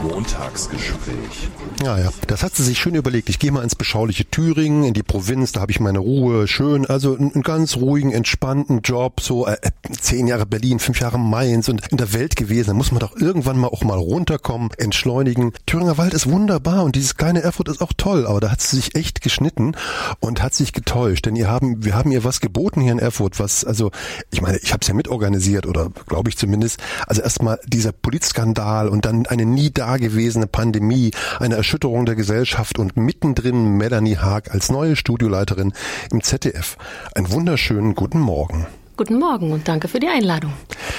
Montagsgespräch. Ja, das hat sie sich schön überlegt. Ich gehe mal ins beschauliche Thüringen, in die Provinz, da habe ich meine Ruhe, schön, also einen ganz ruhigen, entspannten Job, so 10 Jahre Berlin, 5 Jahre Mainz und in der Welt gewesen. Da muss man doch irgendwann mal auch mal runterkommen, entschleunigen. Thüringer Wald ist wunderbar und dieses kleine Erfurt ist auch toll, aber da hat sie sich echt geschnitten und hat sich getäuscht, denn wir haben ihr was geboten hier in Erfurt, was, also, ich meine, ich habe es ja mitorganisiert oder glaube ich zumindest, also erstmal dieser Polizskandal und dann eine nie dagewesene Pandemie, eine Erschütterung der Gesellschaft und mittendrin Melanie Haag als neue Studioleiterin im ZDF. Einen wunderschönen guten Morgen. Guten Morgen und danke für die Einladung.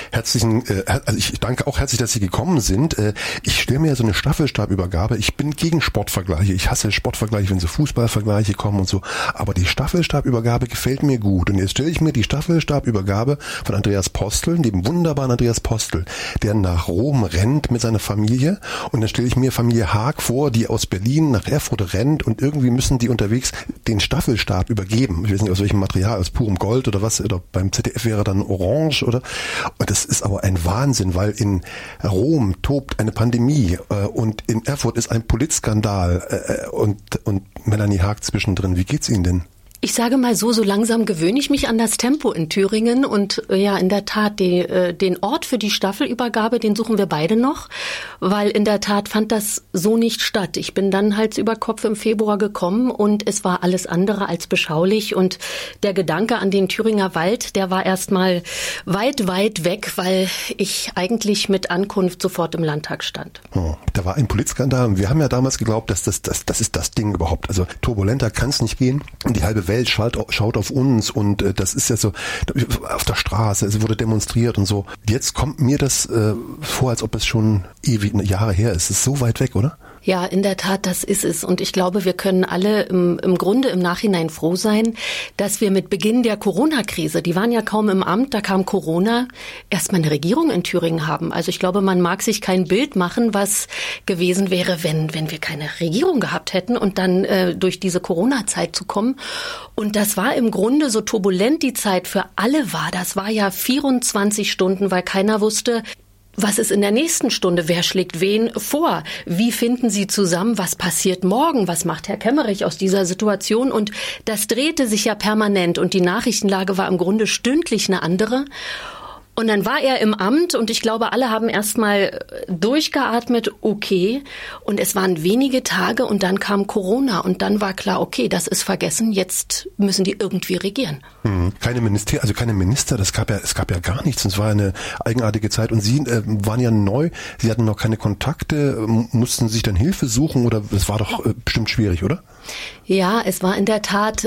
Ich danke auch herzlich, dass Sie gekommen sind. Ich stelle mir ja so eine Staffelstabübergabe. Ich bin gegen Sportvergleiche. Ich hasse Sportvergleiche, wenn so Fußballvergleiche kommen und so. Aber die Staffelstabübergabe gefällt mir gut. Und jetzt stelle ich mir die Staffelstabübergabe von Andreas Postel, dem wunderbaren Andreas Postel, der nach Rom rennt mit seiner Familie. Und dann stelle ich mir Familie Haag vor, die aus Berlin nach Erfurt rennt und irgendwie müssen die unterwegs den Staffelstab übergeben. Ich weiß nicht, aus welchem Material, aus purem Gold oder was, oder beim ZDF wäre dann orange, oder? Und das ist aber ein Wahnsinn, weil in Rom tobt eine Pandemie und in Erfurt ist ein Polizskandal und Melanie Haag zwischendrin. Wie geht's Ihnen denn? Ich sage mal so langsam gewöhne ich mich an das Tempo in Thüringen und ja, in der Tat, den Ort für die Staffelübergabe, den suchen wir beide noch, weil in der Tat fand das so nicht statt. Ich bin dann Hals über Kopf im Februar gekommen und es war alles andere als beschaulich und der Gedanke an den Thüringer Wald, der war erstmal weit, weit weg, weil ich eigentlich mit Ankunft sofort im Landtag stand. Da war ein Polizskandal und wir haben ja damals geglaubt, dass das ist das Ding überhaupt. Also turbulenter kann es nicht gehen und die halbe Welt schaut auf uns und das ist ja so auf der Straße, es wurde demonstriert und so. Jetzt kommt mir das vor, als ob es schon ewig Jahre her ist. Es ist so weit weg, oder? Ja, in der Tat, das ist es. Und ich glaube, wir können alle im Grunde im Nachhinein froh sein, dass wir mit Beginn der Corona-Krise, die waren ja kaum im Amt, da kam Corona, erstmal eine Regierung in Thüringen haben. Also ich glaube, man mag sich kein Bild machen, was gewesen wäre, wenn wir keine Regierung gehabt hätten und dann durch diese Corona-Zeit zu kommen. Und das war im Grunde so turbulent die Zeit für alle war. Das war ja 24 Stunden, weil keiner wusste, was ist in der nächsten Stunde? Wer schlägt wen vor? Wie finden Sie zusammen? Was passiert morgen? Was macht Herr Kemmerich aus dieser Situation? Und das drehte sich ja permanent und die Nachrichtenlage war im Grunde stündlich eine andere. Und dann war er im Amt und ich glaube, alle haben erstmal durchgeatmet, okay. Und es waren wenige Tage und dann kam Corona und dann war klar, okay, das ist vergessen, jetzt müssen die irgendwie regieren. Keine Minister, es gab ja gar nichts. Es war eine eigenartige Zeit und Sie waren ja neu, Sie hatten noch keine Kontakte, mussten sich dann Hilfe suchen oder es war doch bestimmt schwierig, oder? Ja, es war in der Tat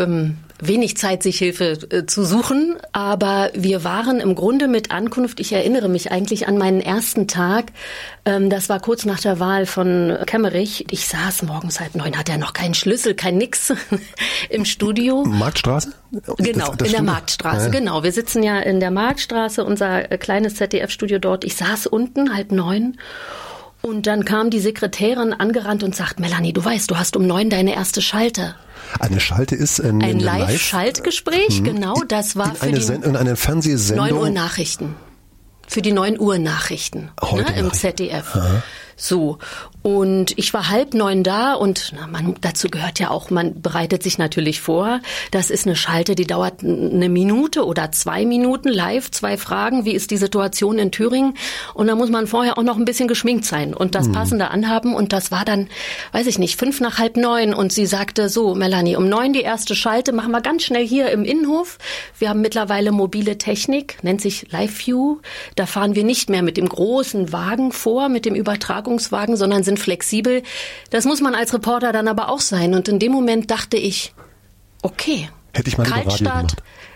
wenig Zeit, sich Hilfe zu suchen, aber wir waren im Grunde mit Ankunft, ich erinnere mich eigentlich an meinen ersten Tag, das war kurz nach der Wahl von Kemmerich. Ich saß morgens 8:30, hatte er noch keinen Schlüssel, kein nix im Studio. Marktstraße? Genau, das in der Marktstraße, genau. Wir sitzen ja in der Marktstraße, unser kleines ZDF-Studio dort. Ich saß unten, 8:30. Und dann kam die Sekretärin angerannt und sagt, Melanie, du weißt, du hast um 9 deine erste Schalte. Eine Schalte ist ein Live-Schaltgespräch, genau. Das war für eine Fernsehsendung. 9 Uhr Nachrichten. Für die 9 Uhr Nachrichten im ZDF. Aha. So, und ich war 8:30 da und dazu gehört ja auch, man bereitet sich natürlich vor. Das ist eine Schalte, die dauert 1 Minute oder 2 Minuten live, 2 Fragen. Wie ist die Situation in Thüringen? Und da muss man vorher auch noch ein bisschen geschminkt sein und das Passende anhaben. Und das war dann, weiß ich nicht, 5 nach 8:30 und sie sagte so, Melanie, um 9 die erste Schalte, machen wir ganz schnell hier im Innenhof. Wir haben mittlerweile mobile Technik, nennt sich LiveView. Da fahren wir nicht mehr mit dem großen Wagen vor, mit dem Übertragungswagen, sondern sind flexibel. Das muss man als Reporter dann aber auch sein. Und in dem Moment dachte ich, okay, hätte ich mal Kaltstart,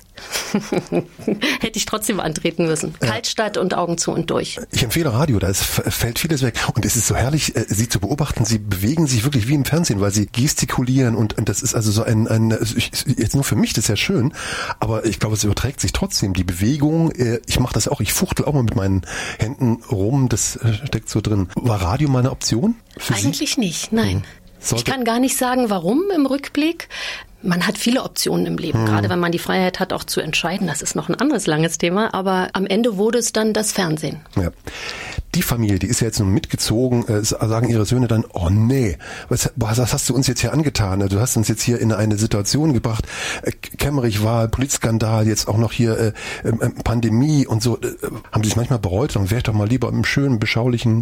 hätte ich trotzdem antreten müssen. Ja. Kaltstart und Augen zu und durch. Ich empfehle Radio, da fällt vieles weg. Und es ist so herrlich, Sie zu beobachten. Sie bewegen sich wirklich wie im Fernsehen, weil Sie gestikulieren und das ist also so jetzt nur für mich, das ist ja schön, aber ich glaube, es überträgt sich trotzdem. Die Bewegung, ich mache das auch, ich fuchtel auch mal mit meinen Händen rum, das steckt so drin. War Radio mal eine Option für Sie? Eigentlich nicht, nein. Ich kann gar nicht sagen, warum im Rückblick. Man hat viele Optionen im Leben, gerade wenn man die Freiheit hat, auch zu entscheiden. Das ist noch ein anderes langes Thema, aber am Ende wurde es dann das Fernsehen. Ja. die Familie, die ist ja jetzt nun mitgezogen, sagen ihre Söhne dann, oh nee, was hast du uns jetzt hier angetan? Du hast uns jetzt hier in eine Situation gebracht, Kemmerich-Wahl, Polizskandal, jetzt auch noch hier Pandemie und so. Haben sie es manchmal bereut? Dann wäre ich doch mal lieber im schönen, beschaulichen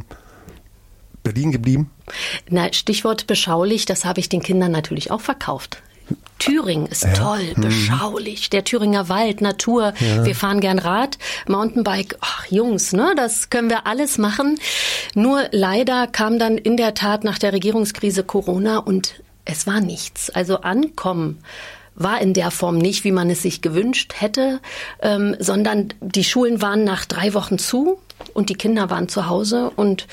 Berlin geblieben? Na, Stichwort beschaulich, das habe ich den Kindern natürlich auch verkauft. Thüringen ist toll, beschaulich, der Thüringer Wald, Natur, wir fahren gern Rad, Mountainbike, ach Jungs, ne, das können wir alles machen. Nur leider kam dann in der Tat nach der Regierungskrise Corona und es war nichts. Also Ankommen war in der Form nicht, wie man es sich gewünscht hätte, sondern die Schulen waren nach 3 Wochen zu und die Kinder waren zu Hause und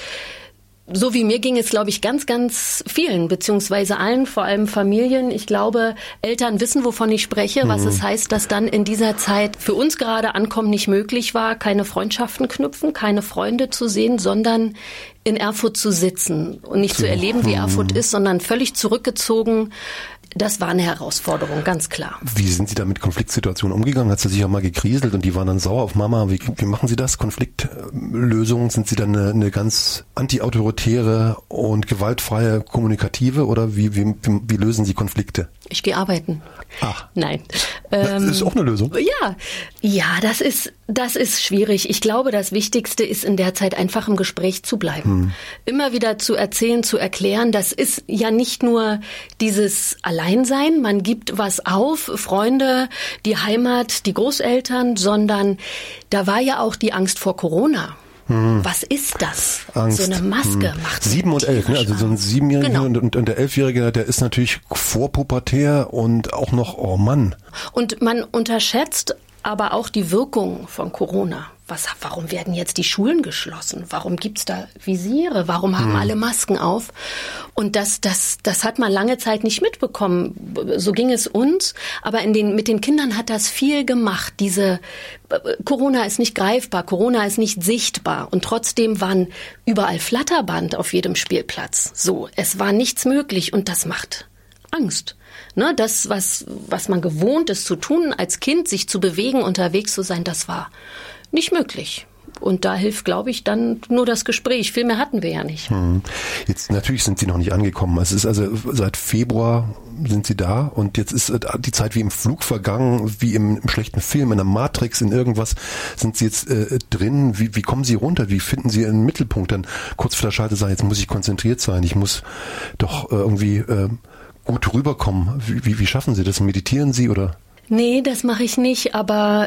so wie mir ging es, glaube ich, ganz, ganz vielen, beziehungsweise allen, vor allem Familien. Ich glaube, Eltern wissen, wovon ich spreche, was es heißt, dass dann in dieser Zeit für uns gerade Ankommen nicht möglich war, keine Freundschaften knüpfen, keine Freunde zu sehen, sondern in Erfurt zu sitzen und nicht zu erleben, wie Erfurt ist, sondern völlig zurückgezogen. Das war eine Herausforderung, ganz klar. Wie sind Sie da mit Konfliktsituationen umgegangen? Hat sie sich auch mal gekriselt und die waren dann sauer auf Mama? Wie machen Sie das? Konfliktlösungen? Sind Sie dann eine ganz antiautoritäre und gewaltfreie Kommunikative oder wie lösen Sie Konflikte? Ich gehe arbeiten. Ach. Nein. Das ist auch eine Lösung. Ja, das ist schwierig. Ich glaube, das Wichtigste ist in der Zeit einfach im Gespräch zu bleiben. Immer wieder zu erzählen, zu erklären. Das ist ja nicht nur dieses Alleinsein, man gibt was auf, Freunde, die Heimat, die Großeltern, sondern da war ja auch die Angst vor Corona. Was ist das? Angst. So eine Maske macht 7 und 11, ne? Also so ein 7-Jähriger und der 11-Jährige, der ist natürlich vorpubertär und auch noch, oh Mann. Und man unterschätzt aber auch die Wirkung von Corona. Warum werden jetzt die Schulen geschlossen? Warum gibt's da Visiere? Warum haben alle Masken auf? Und das hat man lange Zeit nicht mitbekommen. So ging es uns. Aber mit den Kindern hat das viel gemacht. Corona ist nicht greifbar, Corona ist nicht sichtbar. Und trotzdem waren überall Flatterband auf jedem Spielplatz. So, es war nichts möglich und das macht Angst. Ne, das, was man gewohnt ist zu tun, als Kind sich zu bewegen, unterwegs zu sein, das war nicht möglich. Und da hilft, glaube ich, dann nur das Gespräch. Viel mehr hatten wir ja nicht. Jetzt natürlich sind Sie noch nicht angekommen. Es ist also seit Februar sind Sie da und jetzt ist die Zeit wie im Flug vergangen, wie im schlechten Film, in der Matrix, in irgendwas sind Sie jetzt drin. Wie kommen Sie runter? Wie finden Sie einen Mittelpunkt? Dann kurz vor der Schalte sagen, jetzt muss ich konzentriert sein. Ich muss doch irgendwie gut rüberkommen. Wie schaffen Sie das? Meditieren Sie oder? Nee, das mache ich nicht, aber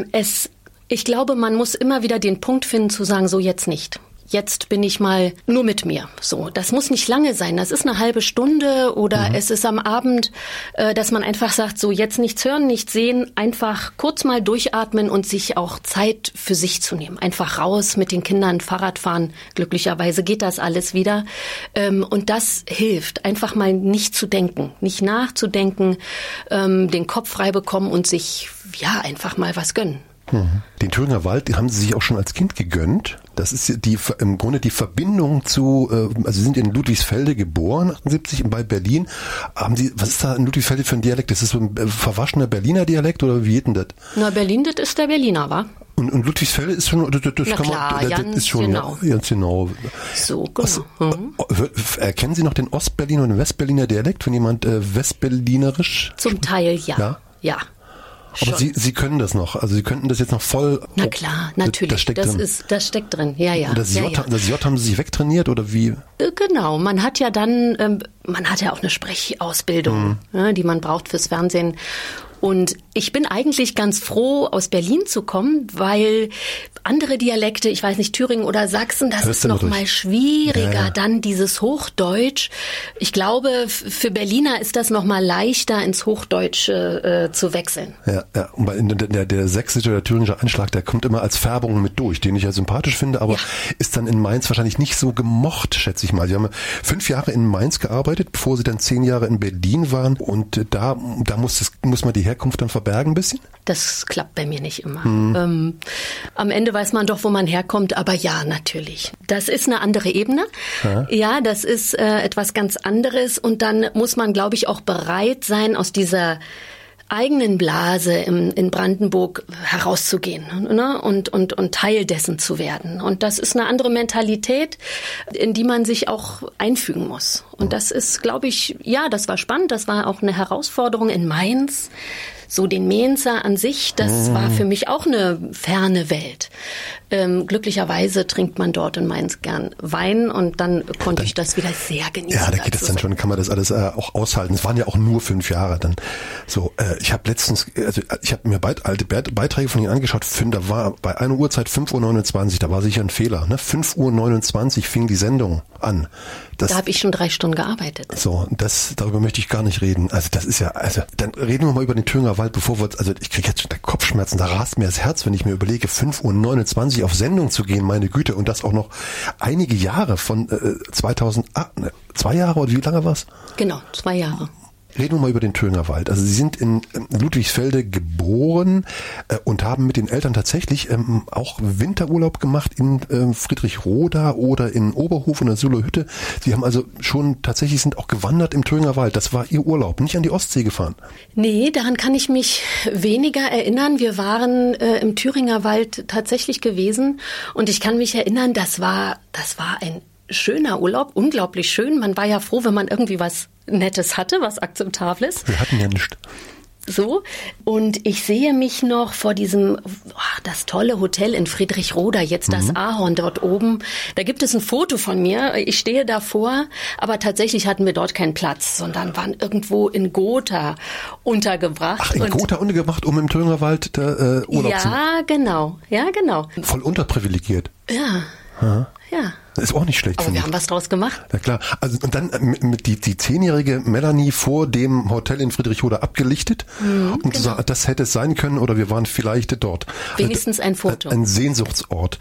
ich glaube, man muss immer wieder den Punkt finden zu sagen, so jetzt nicht. Jetzt bin ich mal nur mit mir. So, das muss nicht lange sein. Das ist eine halbe Stunde oder es ist am Abend, dass man einfach sagt, so jetzt nichts hören, nichts sehen, einfach kurz mal durchatmen und sich auch Zeit für sich zu nehmen. Einfach raus mit den Kindern, Fahrrad fahren. Glücklicherweise geht das alles wieder. Und das hilft, einfach mal nicht zu denken, nicht nachzudenken, den Kopf frei bekommen und sich einfach mal was gönnen. Den Thüringer Wald haben Sie sich auch schon als Kind gegönnt. Das ist im Grunde die Verbindung zu, also Sie sind in Ludwigsfelde geboren, 78, bei Berlin. Was ist da in Ludwigsfelde für ein Dialekt? Ist das so ein verwaschener Berliner Dialekt oder wie geht denn das? Na, Berlin, das ist der Berliner, wa? Und Ludwigsfelde ist schon, das kann man, das ist schon, ganz genau. So, genau. Erkennen Sie noch den Ostberliner und den Westberliner Dialekt, wenn jemand Westberlinerisch? Zum Teil ja. Aber Sie können das noch, also Sie könnten das jetzt noch voll. Na klar, natürlich. Das steckt drin, ja. Das J haben Sie sich wegtrainiert oder wie? Genau, man hat ja dann, man hat ja auch eine Sprechausbildung, die man braucht fürs Fernsehen. Und ich bin eigentlich ganz froh, aus Berlin zu kommen, weil andere Dialekte, ich weiß nicht, Thüringen oder Sachsen, das ist noch mal schwieriger, ja. Dann dieses Hochdeutsch. Ich glaube, für Berliner ist das noch mal leichter, ins Hochdeutsche zu wechseln. Ja. Und der sächsische oder thüringische Einschlag, der kommt immer als Färbung mit durch, den ich ja sympathisch finde, aber ist dann in Mainz wahrscheinlich nicht so gemocht, schätze ich mal. Sie haben 5 Jahre in Mainz gearbeitet, bevor Sie dann 10 Jahre in Berlin waren und da muss man die Herkunft dann verbergen ein bisschen? Das klappt bei mir nicht immer. Am Ende weiß man doch, wo man herkommt, aber ja, natürlich. Das ist eine andere Ebene. Ja, das ist etwas ganz anderes und dann muss man, glaube ich, auch bereit sein, aus dieser eigenen Blase in Brandenburg herauszugehen, ne? und Teil dessen zu werden. Und das ist eine andere Mentalität, in die man sich auch einfügen muss. Und das ist, glaube ich, ja, das war spannend. Das war auch eine Herausforderung in Mainz. So den Mainzer an sich, das war für mich auch eine ferne Welt. Glücklicherweise trinkt man dort in Mainz gern Wein und dann konnte ich das wieder sehr genießen. Ja, da geht es dann schon, kann man das alles auch aushalten. Es waren ja auch nur 5 Jahre dann. So, ich habe letztens, ich habe mir alte Beiträge von Ihnen angeschaut, da war bei einer Uhrzeit 5:29 Uhr, da war sicher ein Fehler. Ne? 5:29 Uhr fing die Sendung an. Da habe ich schon 3 Stunden gearbeitet. So, darüber möchte ich gar nicht reden. Also das ist ja, dann reden wir mal über den Thüringer Wald, ich kriege jetzt schon Kopfschmerzen, da rast mir das Herz, wenn ich mir überlege, 5:29 Uhr auf Sendung zu gehen, meine Güte, und das auch noch einige Jahre von 2008, 2 Jahre oder wie lange war's? Genau, 2 Jahre. Reden wir mal über den Thüringer Wald. Also Sie sind in Ludwigsfelde geboren und haben mit den Eltern tatsächlich auch Winterurlaub gemacht in Friedrichroda oder in Oberhof oder Sühlerhütte. Sie haben also sind auch gewandert im Thüringer Wald. Das war Ihr Urlaub, nicht an die Ostsee gefahren. Nee, daran kann ich mich weniger erinnern. Wir waren im Thüringer Wald tatsächlich gewesen und ich kann mich erinnern, das war ein schöner Urlaub, unglaublich schön. Man war ja froh, wenn man irgendwie was Nettes hatte, was Akzeptables. Wir hatten ja nichts. So, und ich sehe mich noch vor diesem, das tolle Hotel in Friedrichroda, jetzt das Ahorn dort oben. Da gibt es ein Foto von mir. Ich stehe davor, aber tatsächlich hatten wir dort keinen Platz, sondern waren irgendwo in Gotha untergebracht. Ach, in Gotha untergebracht, um im Thüringer Wald Urlaub zu machen? Ja, genau. Voll unterprivilegiert. Ja. Aha. Ja. Das ist auch nicht schlecht. Aber wir haben was draus gemacht. Ja klar. Also und dann mit die 10-jährige Melanie vor dem Hotel in Friedrichroda abgelichtet und gesagt, das hätte es sein können oder wir waren vielleicht dort. Wenigstens ein Foto. Ein Sehnsuchtsort.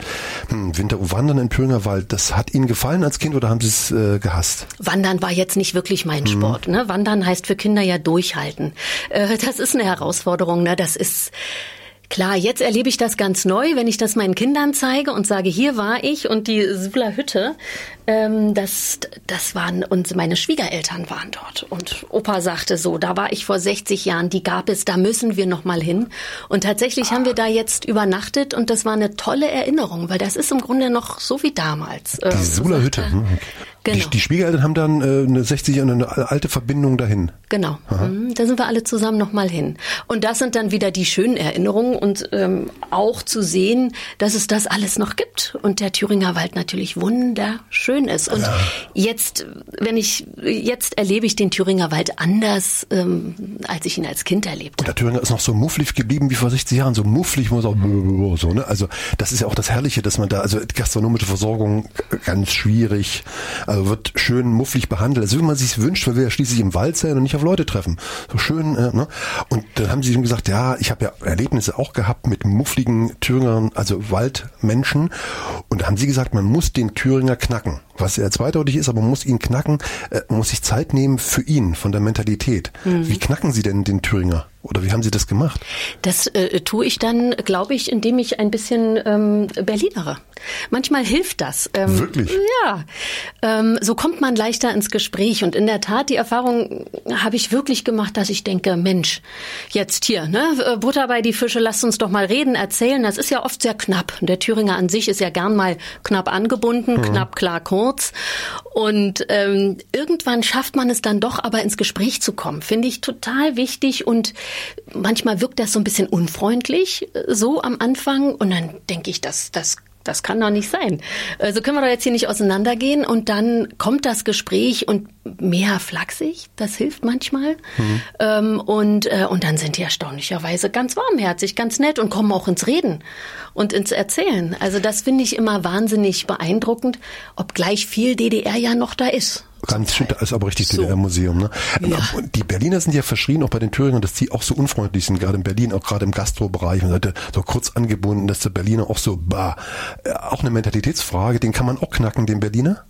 Wandern im Thüringer Wald, das hat Ihnen gefallen als Kind oder haben Sie es gehasst? Wandern war jetzt nicht wirklich mein Sport. Ne? Wandern heißt für Kinder ja durchhalten. Das ist eine Herausforderung. Ne? Das ist... Klar, jetzt erlebe ich das ganz neu, wenn ich das meinen Kindern zeige und sage, hier war ich und die Sühlerhütte, das waren meine Schwiegereltern waren dort und Opa sagte so, da war ich vor 60 Jahren, die gab es, da müssen wir noch mal hin und tatsächlich haben wir da jetzt übernachtet und das war eine tolle Erinnerung, weil das ist im Grunde noch so wie damals. Die Sühlerhütte. Genau. Die Schwiegereltern haben dann eine alte Verbindung dahin. Genau, da sind wir alle zusammen noch mal hin. Und das sind dann wieder die schönen Erinnerungen und auch zu sehen, dass es das alles noch gibt und der Thüringer Wald natürlich wunderschön ist. Und jetzt erlebe ich den Thüringer Wald anders, als ich ihn als Kind erlebt habe. Und der Thüringer ist noch so mufflig geblieben wie vor 60 Jahren, so mufflig, wo es auch so, ne? Also das ist ja auch das Herrliche, dass man da, also gastronomische Versorgung ganz schwierig, also wird schön mufflig behandelt, also wie man sich wünscht, weil wir ja schließlich im Wald sein und nicht auf Leute treffen. So schön, ne? Und dann haben sie ihm gesagt, ja, ich habe ja Erlebnisse auch gehabt mit muffligen Thüringern, also Waldmenschen. Und da haben sie gesagt, man muss den Thüringer knacken. Was ja zweideutig ist, aber man muss ihn knacken, man muss sich Zeit nehmen für ihn, von der Mentalität. Wie knacken Sie denn den Thüringer? Oder wie haben Sie das gemacht? Das tue ich dann, glaube ich, indem ich ein bisschen Berlinere. Manchmal hilft das. Wirklich? Ja. So kommt man leichter ins Gespräch. Und in der Tat, die Erfahrung habe ich wirklich gemacht, dass ich denke, Mensch, jetzt hier, ne, Butter bei die Fische, lasst uns doch mal reden, erzählen. Das ist ja oft sehr knapp. Der Thüringer an sich ist ja gern mal knapp angebunden, knapp, klar, kurz. Und irgendwann schafft man es dann doch, aber ins Gespräch zu kommen. Finde ich total wichtig und manchmal wirkt das so ein bisschen unfreundlich, so am Anfang. Und dann denke ich, das kann doch nicht sein. So können wir doch jetzt hier nicht auseinandergehen. Und dann kommt das Gespräch und mehr flachsig, das hilft manchmal. Und dann sind die erstaunlicherweise ganz warmherzig, ganz nett und kommen auch ins Reden und ins Erzählen. Also das finde ich immer wahnsinnig beeindruckend, obgleich viel DDR ja noch da ist. Ganz schön, das ist aber richtig DDR-Museum. Ne? Ja. Die Berliner sind ja verschrien, auch bei den Thüringern, dass die auch so unfreundlich sind, gerade in Berlin, auch gerade im Gastrobereich. Man sagt, so kurz angebunden, dass der Berliner auch so, auch eine Mentalitätsfrage, den kann man auch knacken, den Berliner?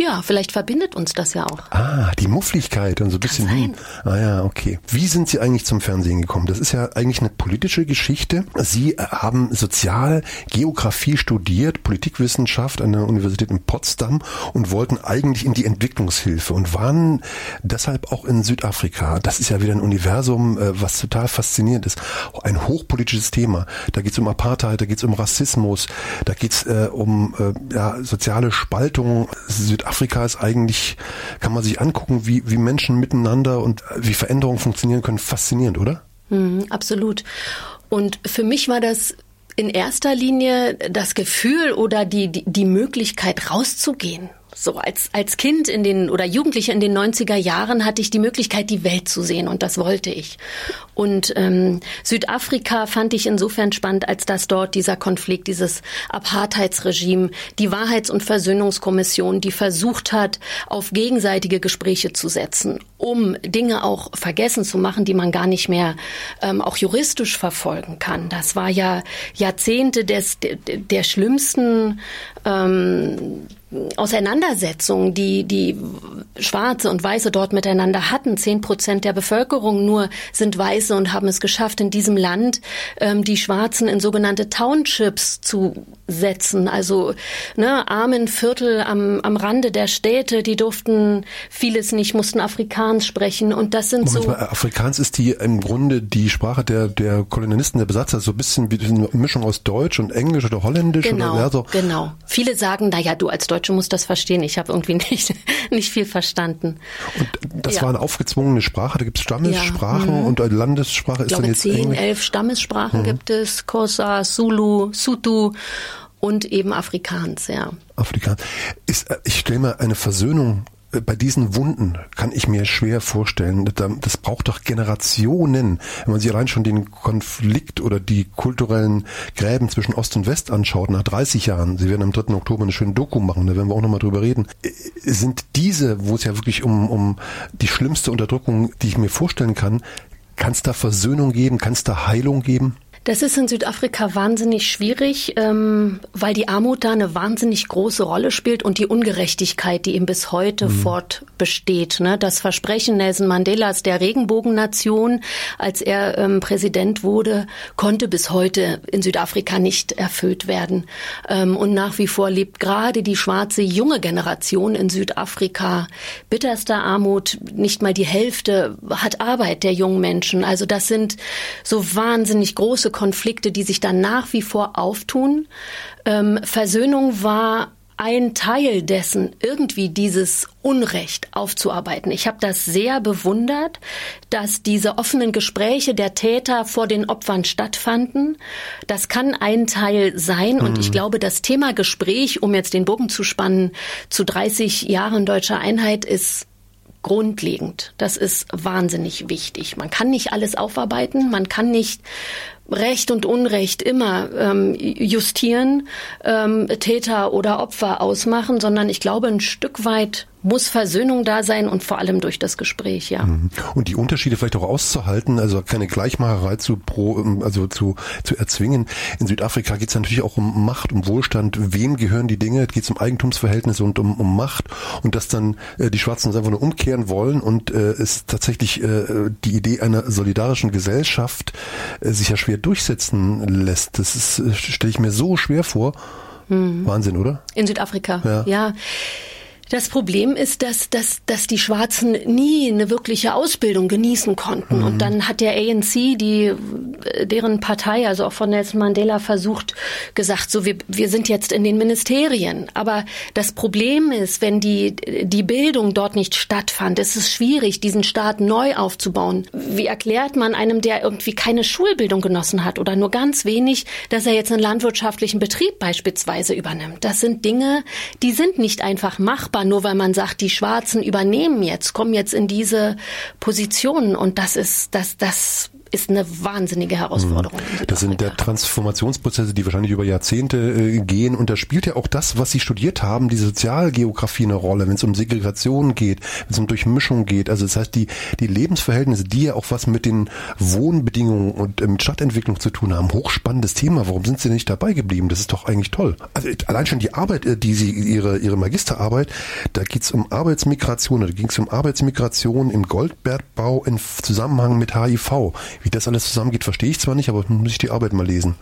Ja, vielleicht verbindet uns das ja auch. Die Muffligkeit und so ein bisschen. Okay. Wie sind Sie eigentlich zum Fernsehen gekommen? Das ist ja eigentlich eine politische Geschichte. Sie haben Sozialgeografie studiert, Politikwissenschaft an der Universität in Potsdam und wollten eigentlich in die Entwicklungshilfe und waren deshalb auch in Südafrika. Das ist ja wieder ein Universum, was total faszinierend ist. Ein hochpolitisches Thema. Da geht es um Apartheid, da geht es um Rassismus, da geht es um soziale Spaltung. Südafrika ist eigentlich, kann man sich angucken, wie Menschen miteinander und wie Veränderungen funktionieren können. Faszinierend, oder? Absolut. Und für mich war das in erster Linie das Gefühl oder die Möglichkeit rauszugehen. So als Kind oder Jugendliche in den 90er Jahren hatte ich die Möglichkeit, die Welt zu sehen und das wollte ich. Und Südafrika fand ich insofern spannend, als dass dort dieser Konflikt, dieses Apartheidsregime, die Wahrheits- und Versöhnungskommission, die versucht hat, auf gegenseitige Gespräche zu setzen, um Dinge auch vergessen zu machen, die man gar nicht mehr auch juristisch verfolgen kann. Das war ja Jahrzehnte der schlimmsten Auseinandersetzungen, die Schwarze und Weiße dort miteinander hatten. 10% der Bevölkerung nur sind Weiße und haben es geschafft, in diesem Land die Schwarzen in sogenannte Townships zu setzen. Also armen Viertel am Rande der Städte, die durften vieles nicht, mussten Afrikaans sprechen. Und das sind Afrikaans ist im Grunde die Sprache der Kolonialisten, der Besatzer, so ein bisschen wie eine Mischung aus Deutsch und Englisch oder Holländisch. Genau. Viele sagen, du als Deutsche musst das verstehen. Ich habe irgendwie nicht viel verstanden. Und das war eine aufgezwungene Sprache, da gibt es Stammessprachen und eine Landessprache ist dann jetzt 10, 11 Stammessprachen gibt es, Xhosa, Zulu, Sotho und eben Afrikaans, Afrikaans. Ich stelle mir eine Versöhnung bei diesen Wunden kann ich mir schwer vorstellen. Das braucht doch Generationen. Wenn man sich allein schon den Konflikt oder die kulturellen Gräben zwischen Ost und West anschaut, nach 30 Jahren, Sie werden am 3. Oktober eine schöne Doku machen, da werden wir auch nochmal drüber reden, sind diese, wo es ja wirklich um die schlimmste Unterdrückung, die ich mir vorstellen kann es da Versöhnung geben? Kann es da Heilung geben? Das ist in Südafrika wahnsinnig schwierig, weil die Armut da eine wahnsinnig große Rolle spielt und die Ungerechtigkeit, die eben bis heute fortbesteht. Das Versprechen Nelson Mandelas der Regenbogennation, als er Präsident wurde, konnte bis heute in Südafrika nicht erfüllt werden. Und nach wie vor lebt gerade die schwarze junge Generation in Südafrika bitterster Armut. Nicht mal die Hälfte hat Arbeit der jungen Menschen. Also das sind so wahnsinnig große Konflikte, die sich dann nach wie vor auftun. Versöhnung war ein Teil dessen, irgendwie dieses Unrecht aufzuarbeiten. Ich habe das sehr bewundert, dass diese offenen Gespräche der Täter vor den Opfern stattfanden. Das kann ein Teil sein und ich glaube, das Thema Gespräch, um jetzt den Bogen zu spannen, zu 30 Jahren deutscher Einheit ist grundlegend. Das ist wahnsinnig wichtig. Man kann nicht alles aufarbeiten, man kann nicht Recht und Unrecht immer justieren, Täter oder Opfer ausmachen, sondern ich glaube, ein Stück weit muss Versöhnung da sein und vor allem durch das Gespräch, Und die Unterschiede vielleicht auch auszuhalten, also keine Gleichmacherei zu erzwingen. In Südafrika geht es natürlich auch um Macht, um Wohlstand. Wem gehören die Dinge? Es geht um Eigentumsverhältnisse und um Macht. Und dass dann die Schwarzen das einfach nur umkehren wollen und es tatsächlich die Idee einer solidarischen Gesellschaft sich ja schwer durchsetzen lässt. Das stelle ich mir so schwer vor. Wahnsinn, oder? In Südafrika, ja. Das Problem ist, dass die Schwarzen nie eine wirkliche Ausbildung genießen konnten. Und dann hat der ANC, deren Partei, also auch von Nelson Mandela, gesagt, so wir sind jetzt in den Ministerien. Aber das Problem ist, wenn die Bildung dort nicht stattfand, ist es schwierig, diesen Staat neu aufzubauen. Wie erklärt man einem, der irgendwie keine Schulbildung genossen hat oder nur ganz wenig, dass er jetzt einen landwirtschaftlichen Betrieb beispielsweise übernimmt? Das sind Dinge, die sind nicht einfach machbar, nur weil man sagt, die Schwarzen kommen jetzt in diese Positionen und das ist eine wahnsinnige Herausforderung. Das sind der Transformationsprozesse, die wahrscheinlich über Jahrzehnte gehen. Und da spielt ja auch das, was Sie studiert haben, die Sozialgeografie eine Rolle, wenn es um Segregation geht, wenn es um Durchmischung geht. Also das heißt, die Lebensverhältnisse, die ja auch was mit den Wohnbedingungen und mit Stadtentwicklung zu tun haben. Hochspannendes Thema. Warum sind Sie nicht dabei geblieben? Das ist doch eigentlich toll. Also allein schon die Arbeit, die Sie, Ihre Magisterarbeit, da geht es um Arbeitsmigration, da ging es um Arbeitsmigration im Goldbergbau in Zusammenhang mit HIV. Wie das alles zusammengeht, verstehe ich zwar nicht, aber muss ich die Arbeit mal lesen.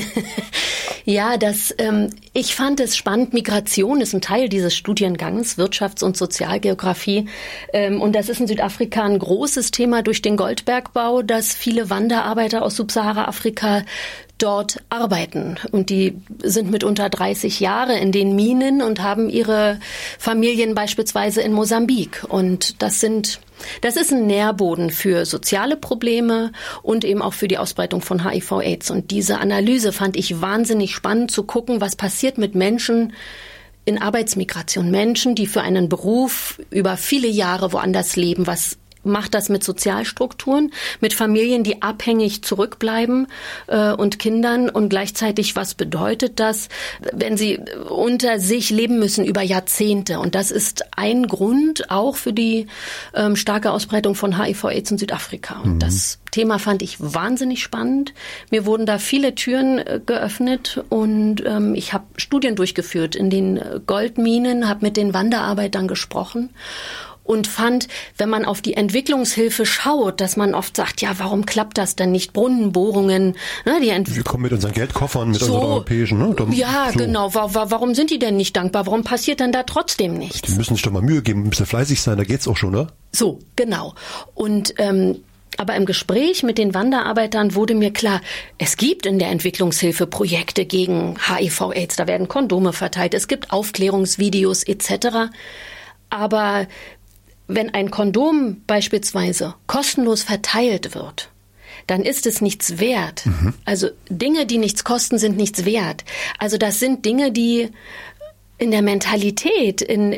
Ja, ich fand es spannend. Migration ist ein Teil dieses Studiengangs, Wirtschafts- und Sozialgeografie. Und das ist in Südafrika ein großes Thema durch den Goldbergbau, dass viele Wanderarbeiter aus Subsahara-Afrika dort arbeiten. Und die sind mitunter 30 Jahre in den Minen und haben ihre Familien beispielsweise in Mosambik. Und das ist ein Nährboden für soziale Probleme und eben auch für die Ausbreitung von HIV/AIDS. Und diese Analyse fand ich wahnsinnig spannend zu gucken, was passiert mit Menschen in Arbeitsmigration. Menschen, die für einen Beruf über viele Jahre woanders leben, was macht das mit Sozialstrukturen, mit Familien, die abhängig zurückbleiben und Kindern, und gleichzeitig, was bedeutet das, wenn sie unter sich leben müssen über Jahrzehnte? Und das ist ein Grund auch für die starke Ausbreitung von HIV/AIDS in Südafrika. Und das Thema fand ich wahnsinnig spannend. Mir wurden da viele Türen geöffnet und ich habe Studien durchgeführt in den Goldminen, habe mit den Wanderarbeitern gesprochen. Und fand, wenn man auf die Entwicklungshilfe schaut, dass man oft sagt, ja, warum klappt das denn nicht? Brunnenbohrungen. Ne, wir kommen mit unseren Geldkoffern, mit unseren europäischen. Ne? Ja, so. Genau. Warum sind die denn nicht dankbar? Warum passiert denn da trotzdem nichts? Die müssen sich doch mal Mühe geben, ein bisschen fleißig sein, da geht's auch schon, ne? So, genau. Und aber im Gespräch mit den Wanderarbeitern wurde mir klar, es gibt in der Entwicklungshilfe Projekte gegen HIV/AIDS. Da werden Kondome verteilt, es gibt Aufklärungsvideos etc. Aber wenn ein Kondom beispielsweise kostenlos verteilt wird, dann ist es nichts wert. Also Dinge, die nichts kosten, sind nichts wert. Also das sind Dinge, die in der Mentalität, in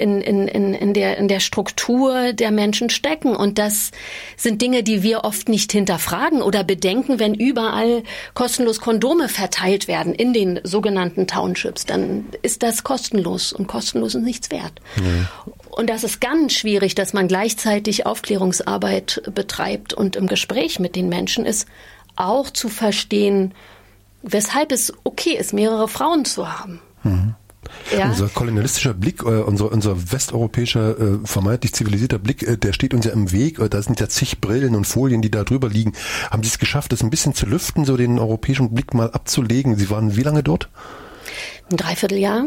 der Struktur der Menschen stecken. Und das sind Dinge, die wir oft nicht hinterfragen oder bedenken, wenn überall kostenlos Kondome verteilt werden in den sogenannten Townships. Dann ist das kostenlos und kostenlos ist nichts wert. Und das ist ganz schwierig, dass man gleichzeitig Aufklärungsarbeit betreibt und im Gespräch mit den Menschen ist, auch zu verstehen, weshalb es okay ist, mehrere Frauen zu haben. Ja. Unser kolonialistischer Blick, unser westeuropäischer, vermeintlich zivilisierter Blick, der steht uns ja im Weg. Da sind ja zig Brillen und Folien, die da drüber liegen. Haben Sie es geschafft, das ein bisschen zu lüften, so den europäischen Blick mal abzulegen? Sie waren wie lange dort? Ein Dreivierteljahr.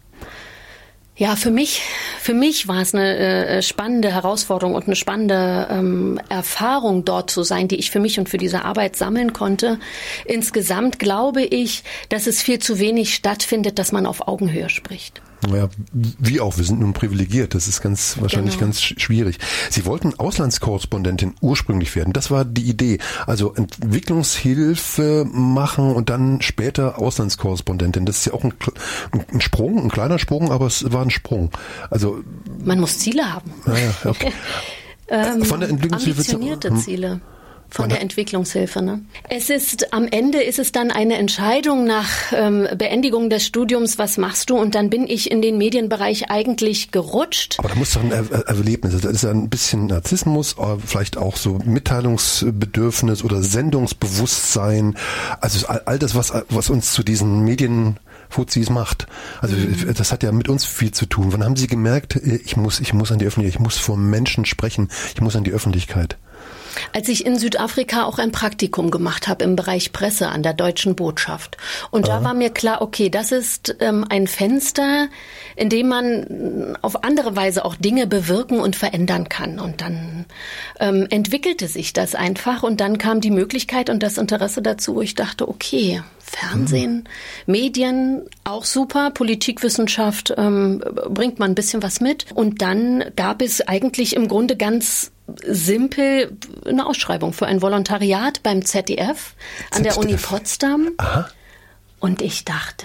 Ja, für mich war es eine spannende Herausforderung und eine spannende Erfahrung, dort zu sein, die ich für mich und für diese Arbeit sammeln konnte. Insgesamt glaube ich, dass es viel zu wenig stattfindet, dass man auf Augenhöhe spricht. Ja, wie auch, wir sind nun privilegiert, das ist wahrscheinlich ganz schwierig. Sie wollten Auslandskorrespondentin ursprünglich werden, das war die Idee. Also Entwicklungshilfe machen und dann später Auslandskorrespondentin. Das ist ja auch ein Sprung, ein kleiner Sprung, aber es war ein Sprung. Also man muss Ziele haben. Ja, okay. Von der Entwicklungshilfe ambitionierte Ziele. Von der Entwicklungshilfe, ne? Am Ende ist es dann eine Entscheidung nach Beendigung des Studiums, was machst du? Und dann bin ich in den Medienbereich eigentlich gerutscht. Aber da muss doch ein Erlebnis, das ist ja ein bisschen Narzissmus, vielleicht auch so Mitteilungsbedürfnis oder Sendungsbewusstsein. Also all das, was uns zu diesen Medienfuzis macht. Also das hat ja mit uns viel zu tun. Wann haben Sie gemerkt, ich muss an die Öffentlichkeit, ich muss vor Menschen sprechen, ich muss an die Öffentlichkeit? Als ich in Südafrika auch ein Praktikum gemacht habe im Bereich Presse an der Deutschen Botschaft. Und da war mir klar, okay, das ist ein Fenster, in dem man auf andere Weise auch Dinge bewirken und verändern kann. Und dann entwickelte sich das einfach und dann kam die Möglichkeit und das Interesse dazu, wo ich dachte, okay, Fernsehen, Medien, auch super, Politikwissenschaft bringt man ein bisschen was mit. Und dann gab es eigentlich im Grunde ganz simpel eine Ausschreibung für ein Volontariat beim ZDF an der Uni Potsdam. Aha. Und ich dachte,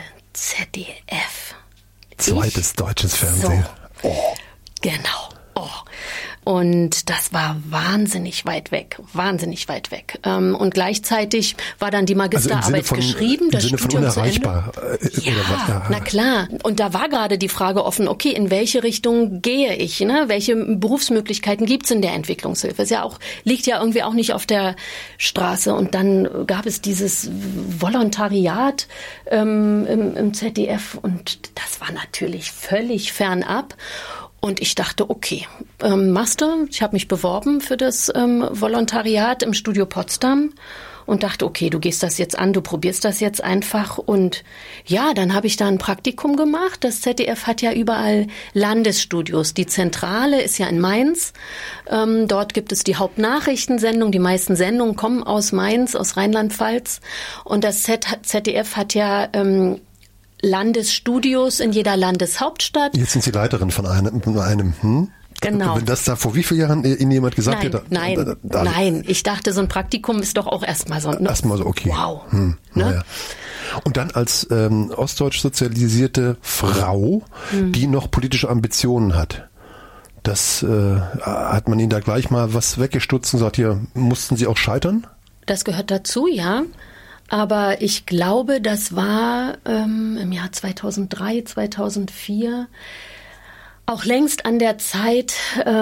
ZDF. Zweites deutsches Fernsehen. So. Oh. Genau. Oh. Und das war wahnsinnig weit weg. Und gleichzeitig war dann die Magisterarbeit geschrieben, das Studium zu Ende. Ja, oder was? Ja, na klar. Und da war gerade die Frage offen, okay, in welche Richtung gehe ich? Ne? Welche Berufsmöglichkeiten gibt's in der Entwicklungshilfe? Es liegt ja irgendwie auch nicht auf der Straße. Und dann gab es dieses Volontariat im ZDF und das war natürlich völlig fernab. Und ich dachte, okay, machst du? Ich habe mich beworben für das Volontariat im Studio Potsdam und dachte, okay, du gehst das jetzt an, du probierst das jetzt einfach. Und ja, dann habe ich da ein Praktikum gemacht. Das ZDF hat ja überall Landesstudios. Die Zentrale ist ja in Mainz. Dort gibt es die Hauptnachrichtensendung. Die meisten Sendungen kommen aus Mainz, aus Rheinland-Pfalz. Und das ZDF hat ja Landesstudios in jeder Landeshauptstadt. Jetzt sind Sie Leiterin von einem. Genau. Wenn das da vor wie vielen Jahren Ihnen jemand gesagt hätte? Nein. Ich dachte, so ein Praktikum ist doch auch erstmal so. Ne? Erstmal so, okay. Wow. Naja. Und dann als ostdeutsch sozialisierte Frau, die noch politische Ambitionen hat. Das hat man Ihnen da gleich mal was weggestutzt und gesagt, hier mussten Sie auch scheitern? Das gehört dazu, ja. Aber ich glaube, das war im Jahr 2003, 2004 auch längst an der Zeit,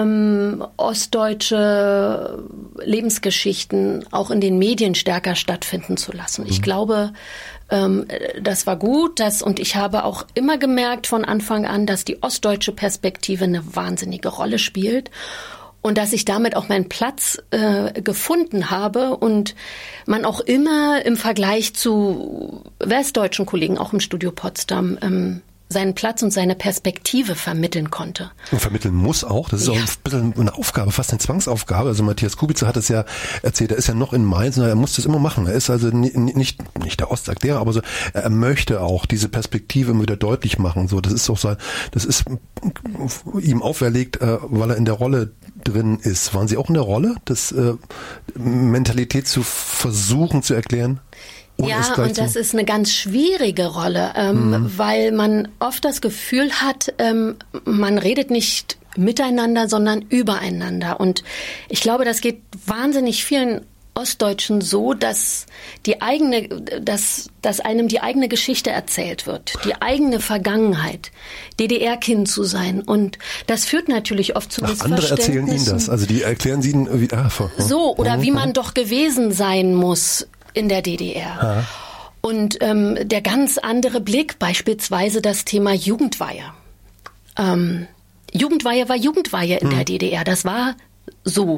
ostdeutsche Lebensgeschichten auch in den Medien stärker stattfinden zu lassen. Ich glaube, das war gut, und ich habe auch immer gemerkt von Anfang an, dass die ostdeutsche Perspektive eine wahnsinnige Rolle spielt. Und dass ich damit auch meinen Platz gefunden habe und man auch immer im Vergleich zu westdeutschen Kollegen, auch im Studio Potsdam, seinen Platz und seine Perspektive vermitteln konnte. Und vermitteln muss auch. Das ist auch ein bisschen eine Aufgabe, fast eine Zwangsaufgabe. Also Matthias Kubitzer hat es ja erzählt, er ist ja noch in Mainz und er muss das immer machen. Er ist also nicht der Ostakteur, aber so, er möchte auch diese Perspektive immer wieder deutlich machen. So, das ist auch so, das ist ihm auferlegt, weil er in der Rolle drin ist. Waren Sie auch in der Rolle, das Mentalität zu versuchen zu erklären? Ja, und das ist eine ganz schwierige Rolle, weil man oft das Gefühl hat, man redet nicht miteinander, sondern übereinander. Und ich glaube, das geht wahnsinnig vielen Ostdeutschen so, dass einem die eigene Geschichte erzählt wird, die eigene Vergangenheit, DDR-Kind zu sein. Und das führt natürlich oft zu Missverständnissen. Andere erzählen Ihnen das, also die erklären Sie Ihnen, wie man doch gewesen sein muss in der DDR. Ja. Und der ganz andere Blick, beispielsweise das Thema Jugendweihe. Jugendweihe war Jugendweihe in der DDR, das war so.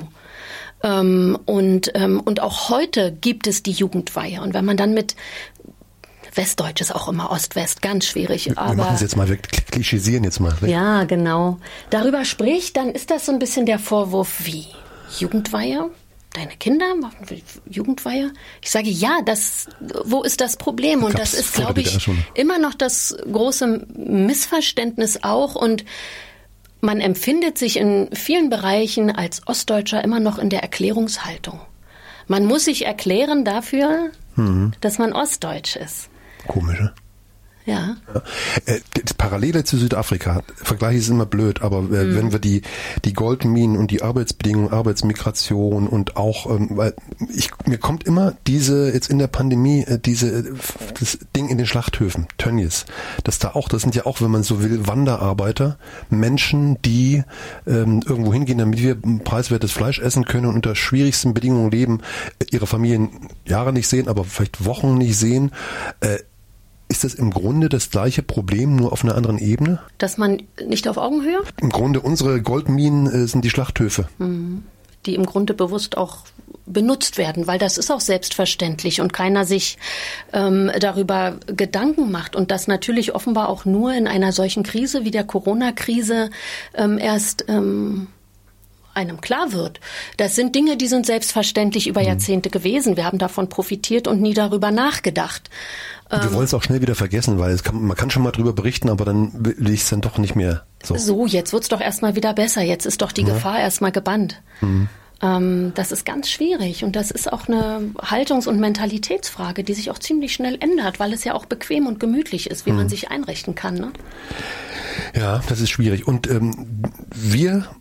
Und auch heute gibt es die Jugendweihe. Und wenn man dann mit Westdeutsch ist auch immer Ost-West, ganz schwierig. Wir machen es jetzt mal, wir klischisieren jetzt mal. Ja, genau. Darüber spricht, dann ist das so ein bisschen der Vorwurf wie Jugendweihe? Deine Kinder machen Jugendweihe? Ich sage, ja, wo ist das Problem? Und das ist, glaube ich, immer noch das große Missverständnis auch. Und man empfindet sich in vielen Bereichen als Ostdeutscher immer noch in der Erklärungshaltung. Man muss sich erklären dafür, dass man Ostdeutsch ist. Komisch, ne? Ja. Parallele zu Südafrika, Vergleich ist immer blöd, aber wenn wir die Goldminen und die Arbeitsbedingungen, Arbeitsmigration und auch, mir kommt immer jetzt in der Pandemie, das Ding in den Schlachthöfen, Tönnies, das sind ja auch, wenn man so will, Wanderarbeiter, Menschen, die irgendwo hingehen, damit wir preiswertes Fleisch essen können und unter schwierigsten Bedingungen leben, ihre Familien Jahre nicht sehen, aber vielleicht Wochen nicht sehen. Ist das im Grunde das gleiche Problem, nur auf einer anderen Ebene? Dass man nicht auf Augenhöhe? Im Grunde, unsere Goldminen sind die Schlachthöfe. Die im Grunde bewusst auch benutzt werden, weil das ist auch selbstverständlich und keiner sich darüber Gedanken macht. Und das natürlich offenbar auch nur in einer solchen Krise wie der Corona-Krise erst einem klar wird. Das sind Dinge, die sind selbstverständlich über Jahrzehnte gewesen. Wir haben davon profitiert und nie darüber nachgedacht. Wir wollen es auch schnell wieder vergessen, weil man kann schon mal drüber berichten, aber dann will ich es dann doch nicht mehr so. So, jetzt wird's doch erstmal wieder besser. Jetzt ist doch die Gefahr erstmal gebannt. Das ist ganz schwierig und das ist auch eine Haltungs- und Mentalitätsfrage, die sich auch ziemlich schnell ändert, weil es ja auch bequem und gemütlich ist, wie man sich einrichten kann. Ne? Ja, das ist schwierig. Und wir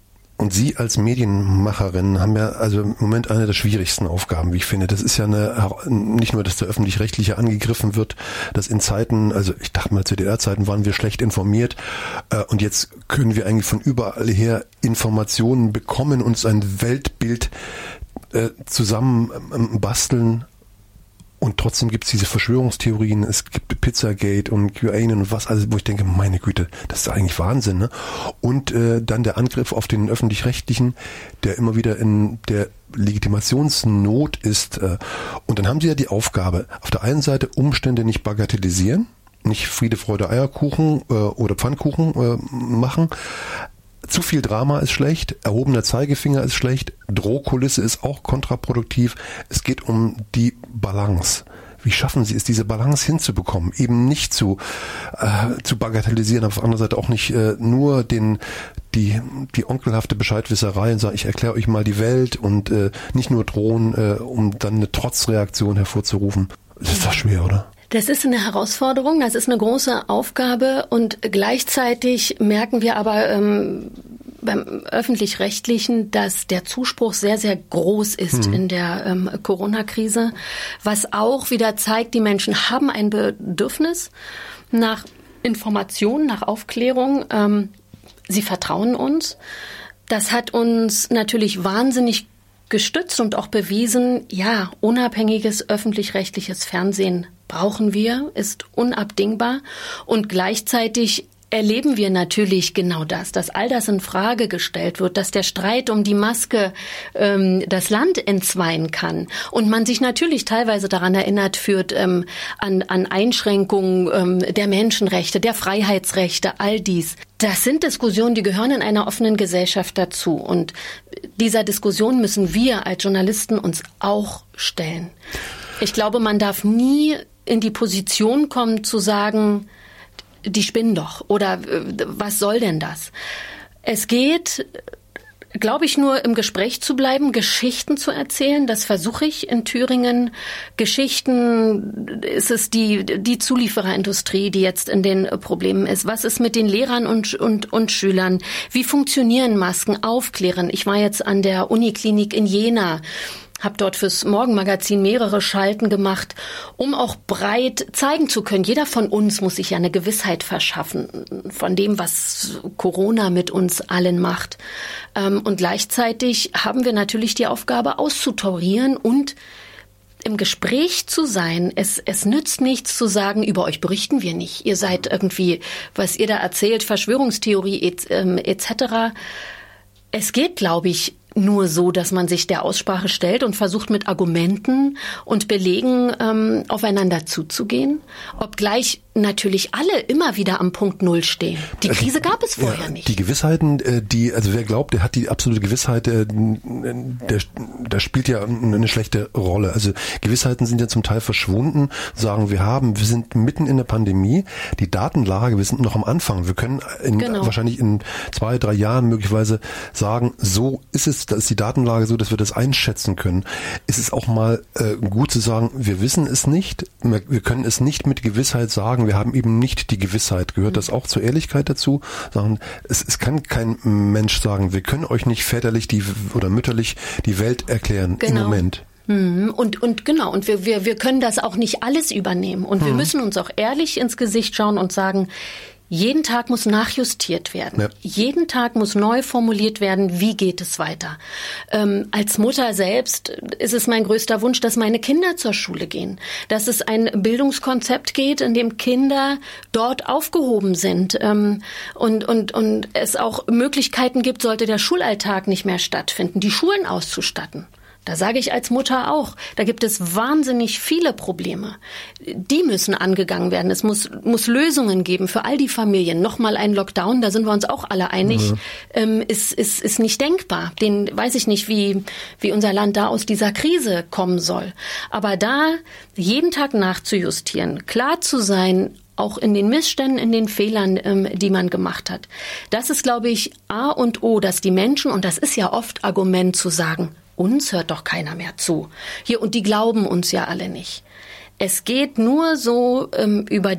Und Sie als Medienmacherin haben ja also im Moment eine der schwierigsten Aufgaben, wie ich finde. Das ist ja nicht nur, dass der Öffentlich-Rechtliche angegriffen wird, dass in Zeiten, also ich dachte mal, zu DDR-Zeiten waren wir schlecht informiert und jetzt können wir eigentlich von überall her Informationen bekommen, uns ein Weltbild zusammen basteln. Und trotzdem gibt es diese Verschwörungstheorien, es gibt Pizzagate und QAnon und was, also wo ich denke, meine Güte, das ist eigentlich Wahnsinn, ne? Und dann der Angriff auf den Öffentlich-Rechtlichen, der immer wieder in der Legitimationsnot ist. Und dann haben sie ja die Aufgabe, auf der einen Seite Umstände nicht bagatellisieren, nicht Friede, Freude, Eierkuchen oder Pfannkuchen machen. Zu viel Drama ist schlecht, erhobener Zeigefinger ist schlecht, Drohkulisse ist auch kontraproduktiv. Es geht um die Balance. Wie schaffen Sie es, diese Balance hinzubekommen? Eben nicht zu bagatellisieren, aber auf der anderen Seite auch nicht nur die onkelhafte Bescheidwisserei und sagen, ich erkläre euch mal die Welt und nicht nur drohen, um dann eine Trotzreaktion hervorzurufen. Das ist doch schwer, oder? Das ist eine Herausforderung, das ist eine große Aufgabe und gleichzeitig merken wir aber beim Öffentlich-Rechtlichen, dass der Zuspruch sehr, sehr groß ist in der Corona-Krise, was auch wieder zeigt, die Menschen haben ein Bedürfnis nach Information, nach Aufklärung. Sie vertrauen uns. Das hat uns natürlich wahnsinnig gestützt und auch bewiesen, ja, unabhängiges öffentlich-rechtliches Fernsehen brauchen wir, ist unabdingbar und gleichzeitig erleben wir natürlich genau das, dass all das in Frage gestellt wird, dass der Streit um die Maske das Land entzweien kann und man sich natürlich teilweise daran erinnert fühlt an Einschränkungen der Menschenrechte, der Freiheitsrechte, all dies. Das sind Diskussionen, die gehören in einer offenen Gesellschaft dazu und dieser Diskussion müssen wir als Journalisten uns auch stellen. Ich glaube, man darf nie in die Position kommen zu sagen, die spinnen doch oder was soll denn das? Es geht, glaube ich, nur im Gespräch zu bleiben, Geschichten zu erzählen. Das versuche ich in Thüringen. Geschichten, ist es die Zuliefererindustrie, die jetzt in den Problemen ist. Was ist mit den Lehrern und Schülern? Wie funktionieren Masken? Aufklären. Ich war jetzt an der Uniklinik in Jena. Habe dort fürs Morgenmagazin mehrere Schalten gemacht, um auch breit zeigen zu können. Jeder von uns muss sich ja eine Gewissheit verschaffen von dem, was Corona mit uns allen macht. Und gleichzeitig haben wir natürlich die Aufgabe auszutarieren und im Gespräch zu sein. Es nützt nichts zu sagen, über euch berichten wir nicht. Ihr seid irgendwie, was ihr da erzählt, Verschwörungstheorie etc. Es geht, glaube ich, nur so, dass man sich der Aussprache stellt und versucht mit Argumenten und Belegen aufeinander zuzugehen, obgleich natürlich alle immer wieder am Punkt Null stehen. Die Krise gab es vorher nicht. Die Gewissheiten, also wer glaubt, der hat die absolute Gewissheit, der spielt ja eine schlechte Rolle. Also Gewissheiten sind ja zum Teil verschwunden, sagen wir sind mitten in der Pandemie, die Datenlage, wir sind noch am Anfang. Wir können wahrscheinlich in 2-3 Jahren möglicherweise sagen, so ist es, da ist die Datenlage so, dass wir das einschätzen können. Es ist auch mal gut zu sagen, wir wissen es nicht, wir können es nicht mit Gewissheit sagen, wir haben eben nicht die Gewissheit. Gehört das auch zur Ehrlichkeit dazu? Sagen, es kann kein Mensch sagen, wir können euch nicht väterlich oder mütterlich die Welt erklären im Moment. Und wir können das auch nicht alles übernehmen. Und wir müssen uns auch ehrlich ins Gesicht schauen und sagen, jeden Tag muss nachjustiert werden. Ja. Jeden Tag muss neu formuliert werden, wie geht es weiter. Als Mutter selbst ist es mein größter Wunsch, dass meine Kinder zur Schule gehen. Dass es ein Bildungskonzept geht, in dem Kinder dort aufgehoben sind. Und es auch Möglichkeiten gibt, sollte der Schulalltag nicht mehr stattfinden, die Schulen auszustatten. Da sage ich als Mutter auch, da gibt es wahnsinnig viele Probleme. Die müssen angegangen werden. Es muss Lösungen geben für all die Familien. Nochmal ein Lockdown, da sind wir uns auch alle einig, ist nicht denkbar. Den weiß ich nicht, wie unser Land da aus dieser Krise kommen soll. Aber da jeden Tag nachzujustieren, klar zu sein, auch in den Missständen, in den Fehlern, die man gemacht hat. Das ist, glaube ich, A und O, dass die Menschen, und das ist ja oft Argument zu sagen, uns hört doch keiner mehr zu. Hier, und die glauben uns ja alle nicht. Es geht nur so über die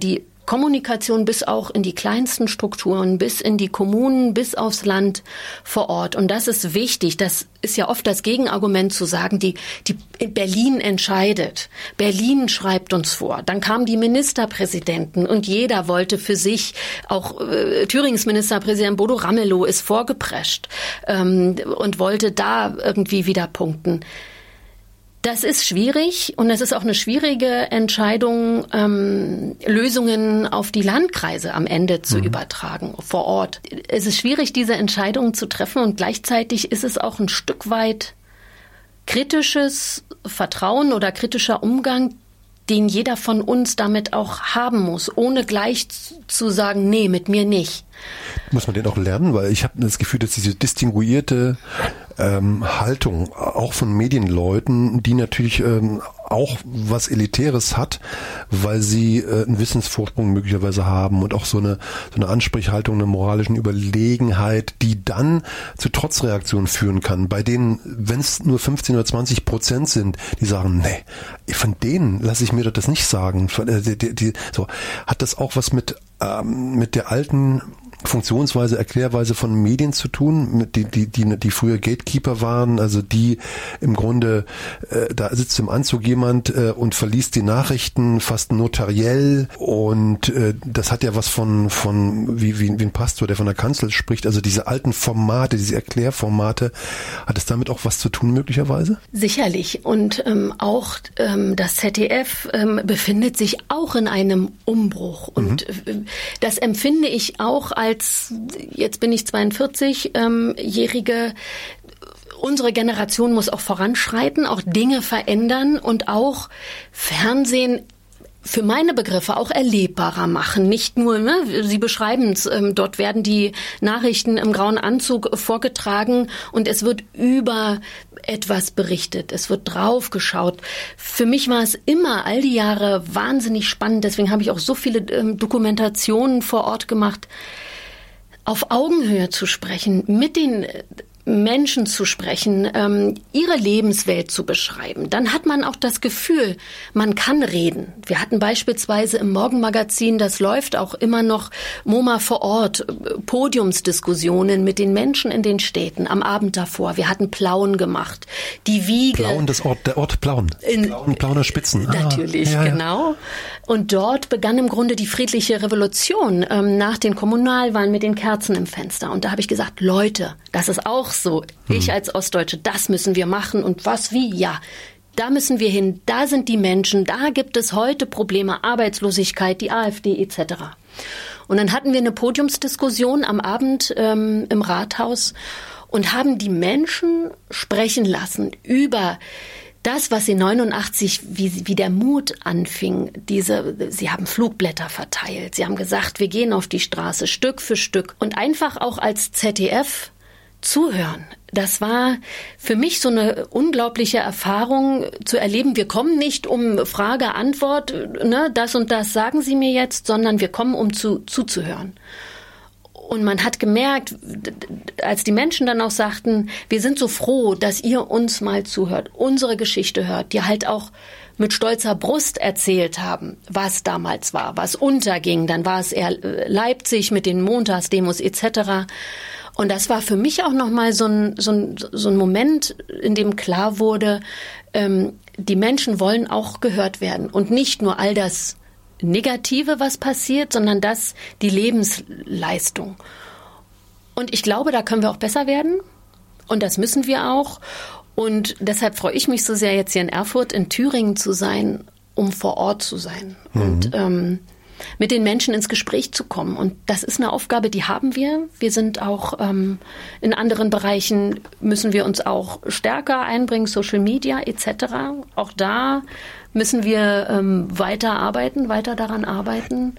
Kommunikation bis auch in die kleinsten Strukturen, bis in die Kommunen, bis aufs Land vor Ort. Und das ist wichtig. Das ist ja oft das Gegenargument zu sagen, die Berlin entscheidet. Berlin schreibt uns vor. Dann kamen die Ministerpräsidenten und jeder wollte für sich, auch Thürings Ministerpräsident Bodo Ramelow ist vorgeprescht und wollte da irgendwie wieder punkten. Das ist schwierig und es ist auch eine schwierige Entscheidung, Lösungen auf die Landkreise am Ende zu übertragen, vor Ort. Es ist schwierig, diese Entscheidungen zu treffen und gleichzeitig ist es auch ein Stück weit kritisches Vertrauen oder kritischer Umgang, den jeder von uns damit auch haben muss, ohne gleich zu sagen, nee, mit mir nicht. Muss man den auch lernen? Weil ich habe das Gefühl, dass diese distinguierte Haltung auch von Medienleuten, die natürlich auch was Elitäres hat, weil sie einen Wissensvorsprung möglicherweise haben und auch so eine Ansprechhaltung, eine moralischen Überlegenheit, die dann zu Trotzreaktionen führen kann, bei denen, wenn es nur 15 oder 20% sind, die sagen, nee, von denen lasse ich mir das nicht sagen. So, hat das auch was mit der alten Funktionsweise, Erklärweise von Medien zu tun, die früher Gatekeeper waren, also die im Grunde, da sitzt im Anzug jemand und verliest die Nachrichten fast notariell und das hat ja was von wie ein Pastor, der von der Kanzel spricht, also diese alten Formate, diese Erklärformate, hat es damit auch was zu tun möglicherweise? Sicherlich und auch das ZDF befindet sich auch in einem Umbruch und das empfinde ich auch als, jetzt bin ich 42-Jährige, unsere Generation muss auch voranschreiten, auch Dinge verändern und auch Fernsehen für meine Begriffe auch erlebbarer machen. Nicht nur, Sie beschreiben es, dort werden die Nachrichten im grauen Anzug vorgetragen und es wird über etwas berichtet, es wird drauf geschaut. Für mich war es immer all die Jahre wahnsinnig spannend, deswegen habe ich auch so viele Dokumentationen vor Ort gemacht, auf Augenhöhe zu sprechen, mit den Menschen zu sprechen, ihre Lebenswelt zu beschreiben. Dann hat man auch das Gefühl, man kann reden. Wir hatten beispielsweise im Morgenmagazin, das läuft auch immer noch, MoMA vor Ort, Podiumsdiskussionen mit den Menschen in den Städten am Abend davor. Wir hatten Plauen gemacht. Die Wiege. Plauen, der Ort Plauen. Plauener Spitzen. Natürlich, ja. Genau. Und dort begann im Grunde die friedliche Revolution nach den Kommunalwahlen mit den Kerzen im Fenster. Und da habe ich gesagt, Leute, das ist auch so. Ich als Ostdeutsche, das müssen wir machen. Und was, wie? Ja, da müssen wir hin. Da sind die Menschen. Da gibt es heute Probleme, Arbeitslosigkeit, die AfD etc. Und dann hatten wir eine Podiumsdiskussion am Abend im Rathaus und haben die Menschen sprechen lassen über das, was in 89, wie der Mut anfing, sie haben Flugblätter verteilt. Sie haben gesagt, wir gehen auf die Straße Stück für Stück und einfach auch als ZDF zuhören. Das war für mich so eine unglaubliche Erfahrung zu erleben. Wir kommen nicht um Frage, Antwort, das und das sagen Sie mir jetzt, sondern wir kommen, um zuzuhören. Und man hat gemerkt, als die Menschen dann auch sagten, wir sind so froh, dass ihr uns mal zuhört, unsere Geschichte hört, die halt auch mit stolzer Brust erzählt haben, was damals war, was unterging. Dann war es eher Leipzig mit den Montagsdemos etc. Und das war für mich auch nochmal so ein Moment, in dem klar wurde, die Menschen wollen auch gehört werden und nicht nur all das Negative, was passiert, sondern die Lebensleistung. Und ich glaube, da können wir auch besser werden und das müssen wir auch. Und deshalb freue ich mich so sehr, jetzt hier in Erfurt, in Thüringen zu sein, um vor Ort zu sein und mit den Menschen ins Gespräch zu kommen. Und das ist eine Aufgabe, die haben wir. Wir sind auch in anderen Bereichen, müssen wir uns auch stärker einbringen, Social Media etc. Auch da müssen wir weiter daran arbeiten.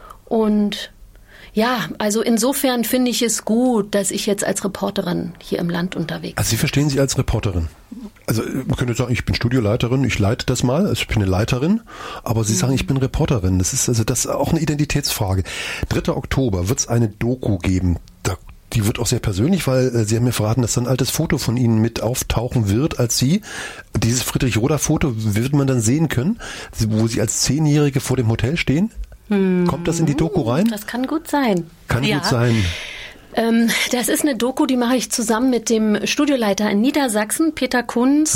Und ja, also insofern finde ich es gut, dass ich jetzt als Reporterin hier im Land unterwegs bin. Also Sie verstehen sich als Reporterin? Also man könnte sagen, ich bin Studioleiterin, ich leite das mal, also ich bin eine Leiterin, aber Sie sagen, ich bin Reporterin. Das ist auch eine Identitätsfrage. 3. Oktober wird es eine Doku geben. Die wird auch sehr persönlich, weil Sie haben mir verraten, dass ein altes Foto von Ihnen mit auftauchen wird als Sie. Dieses Friedrich-Roder-Foto wird man dann sehen können, wo Sie als 10-Jährige vor dem Hotel stehen. Kommt das in die Doku rein? Das kann gut sein. Kann gut sein. Das ist eine Doku, die mache ich zusammen mit dem Studioleiter in Niedersachsen, Peter Kunz.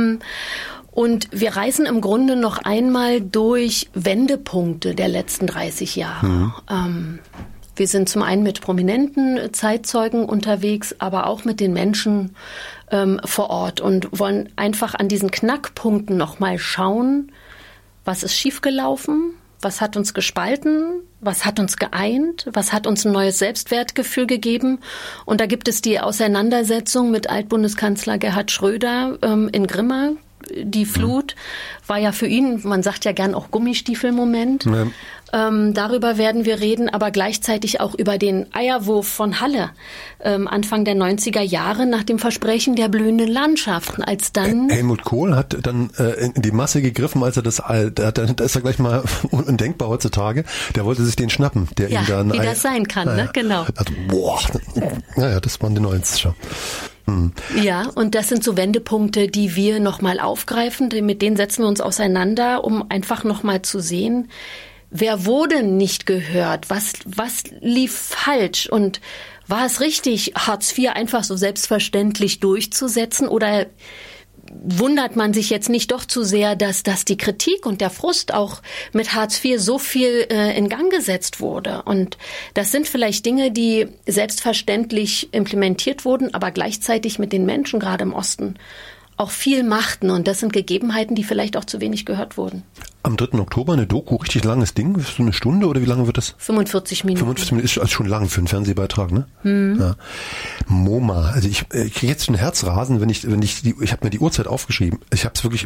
Und wir reisen im Grunde noch einmal durch Wendepunkte der letzten 30 Jahre. Wir sind zum einen mit prominenten Zeitzeugen unterwegs, aber auch mit den Menschen vor Ort und wollen einfach an diesen Knackpunkten noch mal schauen, was ist schiefgelaufen, was hat uns gespalten, was hat uns geeint, was hat uns ein neues Selbstwertgefühl gegeben. Und da gibt es die Auseinandersetzung mit Altbundeskanzler Gerhard Schröder in Grimma. Die Flut war ja für ihn, man sagt ja gern auch Gummistiefelmoment. Ja. Darüber werden wir reden, aber gleichzeitig auch über den Eierwurf von Halle Anfang der 90er Jahre nach dem Versprechen der blühenden Landschaften. Als dann Helmut Kohl hat dann in die Masse gegriffen, als er das ist er gleich mal undenkbar heutzutage. Der wollte sich den schnappen, der ihm dann wie das sein kann, ne? Genau. Also, naja, das waren die 90er. Ja, und das sind so Wendepunkte, die wir nochmal aufgreifen. Mit denen setzen wir uns auseinander, um einfach nochmal zu sehen, wer wurde nicht gehört, was lief falsch und war es richtig, Hartz IV einfach so selbstverständlich durchzusetzen oder wundert man sich jetzt nicht doch zu sehr, dass die Kritik und der Frust auch mit Hartz IV so viel in Gang gesetzt wurde. Und das sind vielleicht Dinge, die selbstverständlich implementiert wurden, aber gleichzeitig mit den Menschen gerade im Osten auch viel machten. Und das sind Gegebenheiten, die vielleicht auch zu wenig gehört wurden. Am 3. Oktober eine Doku, richtig langes Ding, so eine Stunde oder wie lange wird das? 45 Minuten. 45 Minuten ist also schon lang für einen Fernsehbeitrag, ne? Ja. MoMA, also ich kriege jetzt ein Herzrasen, ich habe mir die Uhrzeit aufgeschrieben. Ich habe es wirklich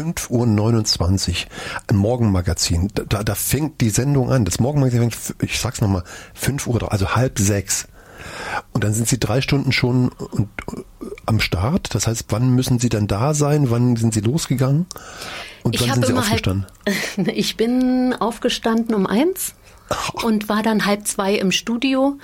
5:29 Uhr, ein Morgenmagazin. Da fängt die Sendung an. Das Morgenmagazin fängt, ich sag's nochmal, 5 Uhr, also 5:30. Und dann sind Sie 3 Stunden schon am Start. Das heißt, wann müssen Sie dann da sein? Wann sind Sie losgegangen? Und wann sind Sie aufgestanden? Ich bin aufgestanden um 1 und war dann 1:30 im Studio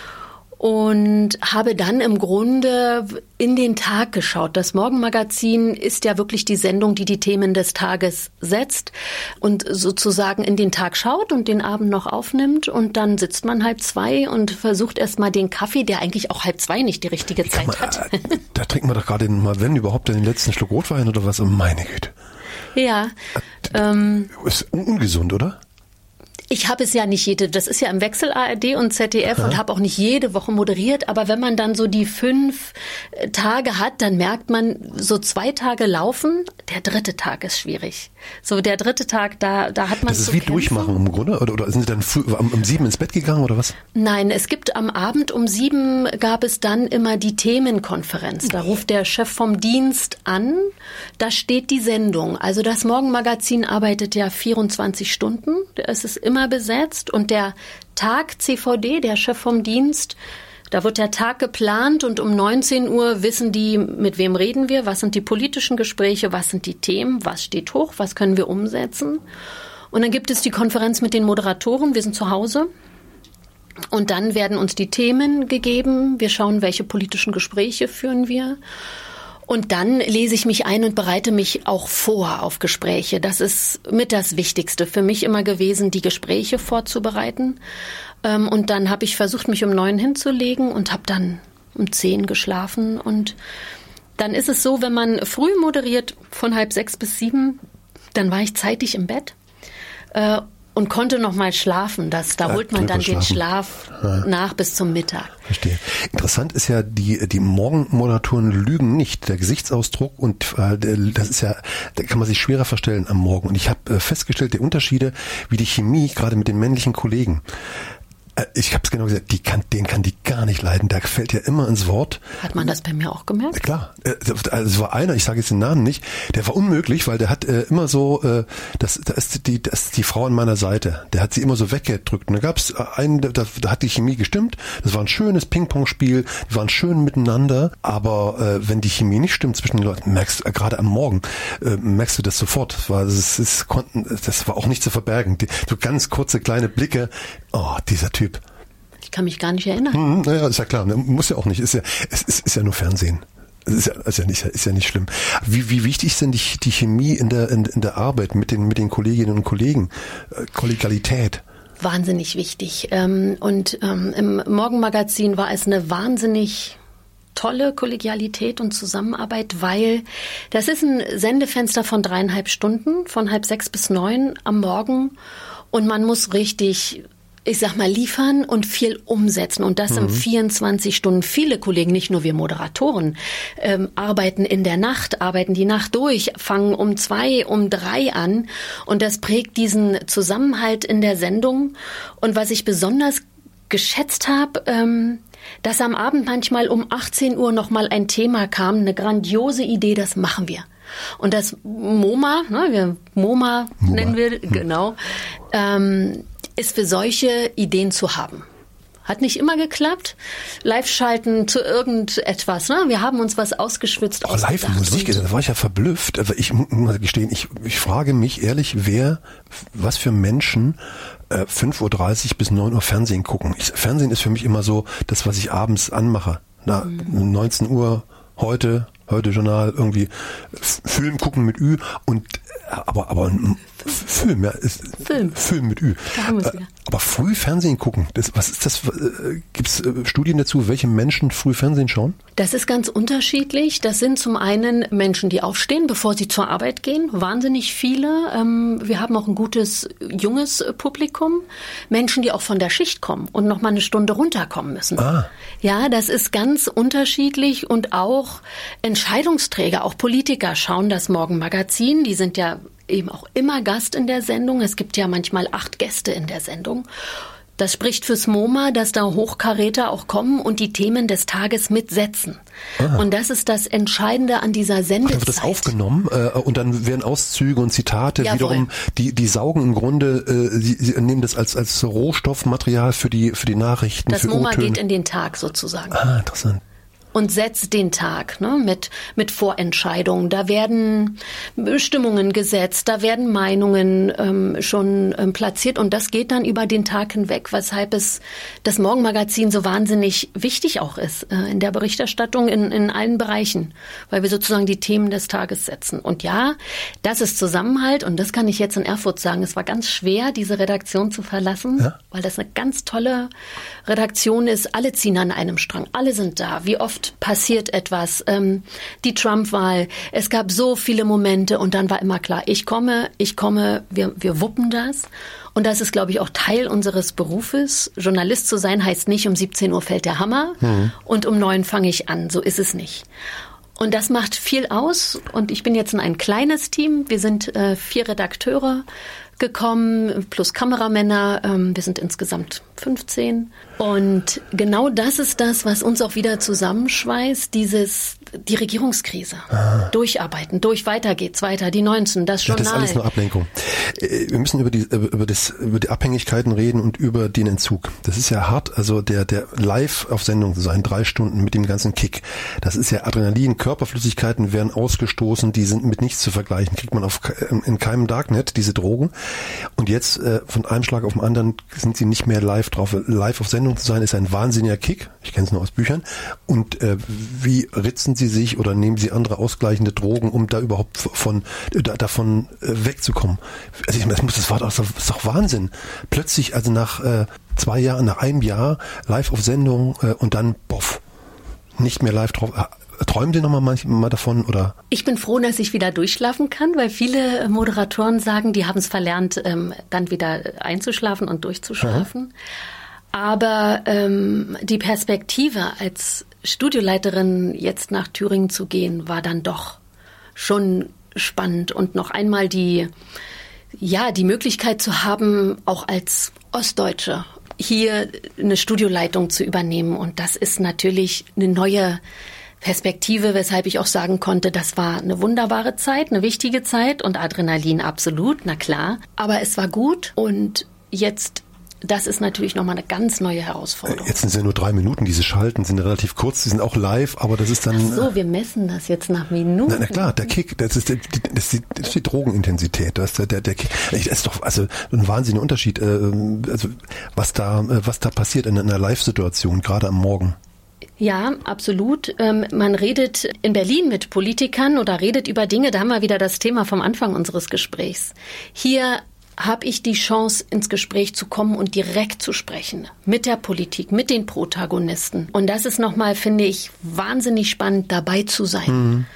und habe dann im Grunde in den Tag geschaut. Das Morgenmagazin ist ja wirklich die Sendung, die Themen des Tages setzt und sozusagen in den Tag schaut und den Abend noch aufnimmt. Und dann sitzt man 1:30 und versucht erstmal den Kaffee, der eigentlich auch 1:30 nicht die richtige Zeit hat. Da trinken wir doch gerade mal, wenn überhaupt, den letzten Schluck Rotwein oder was. Oh, meine Güte. Ja. Ist ungesund, oder? Ich habe es ja nicht das ist ja im Wechsel ARD und ZDF und habe auch nicht jede Woche moderiert, aber wenn man dann so die 5 Tage hat, dann merkt man, so 2 Tage laufen, der 3. Tag ist schwierig. So der 3. Tag, da hat man das ist wie kämpfen. Durchmachen im Grunde? Oder sind Sie dann um 7 ins Bett gegangen oder was? Nein, es gibt am Abend um 7 gab es dann immer die Themenkonferenz. Da ruft der Chef vom Dienst an, da steht die Sendung. Also das Morgenmagazin arbeitet ja 24 Stunden, es ist immer besetzt und der Tag CVD, der Chef vom Dienst, da wird der Tag geplant und um 19 Uhr wissen die, mit wem reden wir, was sind die politischen Gespräche, was sind die Themen, was steht hoch, was können wir umsetzen. Und dann gibt es die Konferenz mit den Moderatoren, wir sind zu Hause und dann werden uns die Themen gegeben, wir schauen, welche politischen Gespräche führen wir. Und dann lese ich mich ein und bereite mich auch vor auf Gespräche. Das ist mit das Wichtigste für mich immer gewesen, die Gespräche vorzubereiten. Und dann habe ich versucht, mich um 9 hinzulegen und habe dann um 10 geschlafen. Und dann ist es so, wenn man früh moderiert, von 5:30 bis 7, dann war ich zeitig im Bett und konnte noch mal schlafen. Da holt man dann den Schlaf nach bis zum Mittag. Verstehe. Interessant ist ja, die Morgenmoderatoren lügen nicht. Der Gesichtsausdruck und das ist ja, da kann man sich schwerer verstellen am Morgen. Und ich habe festgestellt, die Unterschiede, wie die Chemie, gerade mit den männlichen Kollegen. Ich habe es genau gesagt, den kann die gar nicht leiden. Der fällt ja immer ins Wort. Hat man das bei mir auch gemerkt? Klar. Es war einer, ich sage jetzt den Namen nicht, der war unmöglich, weil der hat immer so, das ist die Frau an meiner Seite. Der hat sie immer so weggedrückt. Und da gab es einen, da hat die Chemie gestimmt. Das war ein schönes Ping-Pong-Spiel. Die waren schön miteinander. Aber wenn die Chemie nicht stimmt zwischen den Leuten, gerade am Morgen, merkst du das sofort. Das war auch nicht zu verbergen. So ganz kurze kleine Blicke. Oh, dieser Typ. Ich kann mich gar nicht erinnern. Naja, ist ja klar. Muss ja auch nicht. Es ist ja nur Fernsehen. Es ist ja nicht schlimm. Wie wichtig ist denn die Chemie in der Arbeit mit den Kolleginnen und Kollegen? Kollegialität. wahnsinnig wichtig. Und im Morgenmagazin war es eine wahnsinnig tolle Kollegialität und Zusammenarbeit, weil das ist ein Sendefenster von 3,5 Stunden, von 6:30 bis 9 am Morgen. Und man muss richtig, ich sag mal, liefern und viel umsetzen. Und das in 24 Stunden. Viele Kollegen, nicht nur wir Moderatoren, arbeiten in der Nacht, arbeiten die Nacht durch, fangen um 2, um 3 an. Und das prägt diesen Zusammenhalt in der Sendung. Und was ich besonders geschätzt habe, dass am Abend manchmal um 18 Uhr nochmal ein Thema kam, eine grandiose Idee, das machen wir. Und das MoMA, MoMA nennen wir, genau, ist für solche Ideen zu haben. Hat nicht immer geklappt. Live-Schalten zu irgendetwas. Ne? Wir haben uns was ausgeschwitzt. Live-Musik, da war ich ja verblüfft. Ich muss gestehen, ich frage mich ehrlich, was für Menschen 5:30 Uhr bis 9 Uhr Fernsehen gucken. Fernsehen ist für mich immer so das, was ich abends anmache. 19 Uhr, heute Journal, irgendwie Film gucken mit Ü und aber ein Film, ja, Film mit Ü. Aber früh Fernsehen gucken, was ist das? Gibt es Studien dazu, welche Menschen früh Fernsehen schauen? Das ist ganz unterschiedlich. Das sind zum einen Menschen, die aufstehen, bevor sie zur Arbeit gehen. Wahnsinnig viele. Wir haben auch ein gutes, junges Publikum. Menschen, die auch von der Schicht kommen und noch mal eine Stunde runterkommen müssen. Ja, das ist ganz unterschiedlich und auch Entscheidungsträger, auch Politiker schauen das Morgenmagazin. Die sind ja eben auch immer Gast in der Sendung. Es gibt ja manchmal 8 Gäste in der Sendung. Das spricht fürs MoMA, dass da Hochkaräter auch kommen und die Themen des Tages mitsetzen. Und das ist das Entscheidende an dieser Sendezeit. Dann wird das aufgenommen und dann werden Auszüge und Zitate wiederum, die saugen im Grunde, sie nehmen das als Rohstoffmaterial für die Nachrichten. Das MoMA geht in den Tag sozusagen. Interessant. Und setzt den Tag mit Vorentscheidungen. Da werden Bestimmungen gesetzt, da werden Meinungen schon platziert und das geht dann über den Tag hinweg, weshalb es das Morgenmagazin so wahnsinnig wichtig auch ist in der Berichterstattung in allen Bereichen, weil wir sozusagen die Themen des Tages setzen. Und ja, das ist Zusammenhalt und das kann ich jetzt in Erfurt sagen. Es war ganz schwer, diese Redaktion zu verlassen, weil das eine ganz tolle Redaktion ist. Alle ziehen an einem Strang, alle sind da. Wie oft passiert etwas, die Trump-Wahl, es gab so viele Momente und dann war immer klar, ich komme, wir wuppen das und das ist, glaube ich, auch Teil unseres Berufes. Journalist zu sein heißt nicht, um 17 Uhr fällt der Hammer und um 9 fange ich an, so ist es nicht. Und das macht viel aus und ich bin jetzt in ein kleines Team, wir sind 4 Redakteure gekommen, plus Kameramänner. Wir sind insgesamt 15. Und genau das ist das, was uns auch wieder zusammenschweißt, die Regierungskrise. Durcharbeiten, weiter geht's, die 19, das Journal. Das ist alles nur Ablenkung. Wir müssen über die Abhängigkeiten reden und über den Entzug. Das ist ja hart, also der live auf Sendung zu sein, 3 Stunden mit dem ganzen Kick. Das ist ja Adrenalin, Körperflüssigkeiten werden ausgestoßen, die sind mit nichts zu vergleichen. Kriegt man in keinem Darknet, diese Drogen. Und jetzt von einem Schlag auf den anderen sind sie nicht mehr live drauf. Live auf Sendung zu sein ist ein wahnsinniger Kick. Ich kenne es nur aus Büchern. Und wie ritzen Sie sich oder nehmen Sie andere ausgleichende Drogen, um da überhaupt davon wegzukommen? Also das ist doch Wahnsinn. Plötzlich, also nach 2 Jahren, nach einem Jahr live auf Sendung und dann nicht mehr live drauf. Träumen Sie noch mal davon, oder? Ich bin froh, dass ich wieder durchschlafen kann, weil viele Moderatoren sagen, die haben es verlernt, dann wieder einzuschlafen und durchzuschlafen. Aber die Perspektive als Studioleiterin jetzt nach Thüringen zu gehen, war dann doch schon spannend und noch einmal die Möglichkeit zu haben, auch als Ostdeutsche hier eine Studioleitung zu übernehmen. Und das ist natürlich eine neue Perspektive, weshalb ich auch sagen konnte, das war eine wunderbare Zeit, eine wichtige Zeit und Adrenalin absolut, na klar. Aber es war gut und jetzt, das ist natürlich nochmal eine ganz neue Herausforderung. Jetzt sind es ja nur 3 Minuten, diese Schalten sind relativ kurz, die sind auch live, aber das ist dann... Ach so, wir messen das jetzt nach Minuten. Na klar, der Kick, das ist die Drogenintensität, das ist der Kick. Das ist doch also ein wahnsinniger Unterschied, also was da passiert in einer Live-Situation, gerade am Morgen. Ja, absolut. Man redet in Berlin mit Politikern oder redet über Dinge, da haben wir wieder das Thema vom Anfang unseres Gesprächs. Hier habe ich die Chance, ins Gespräch zu kommen und direkt zu sprechen. Mit der Politik, mit den Protagonisten. Und das ist nochmal, finde ich, wahnsinnig spannend, dabei zu sein.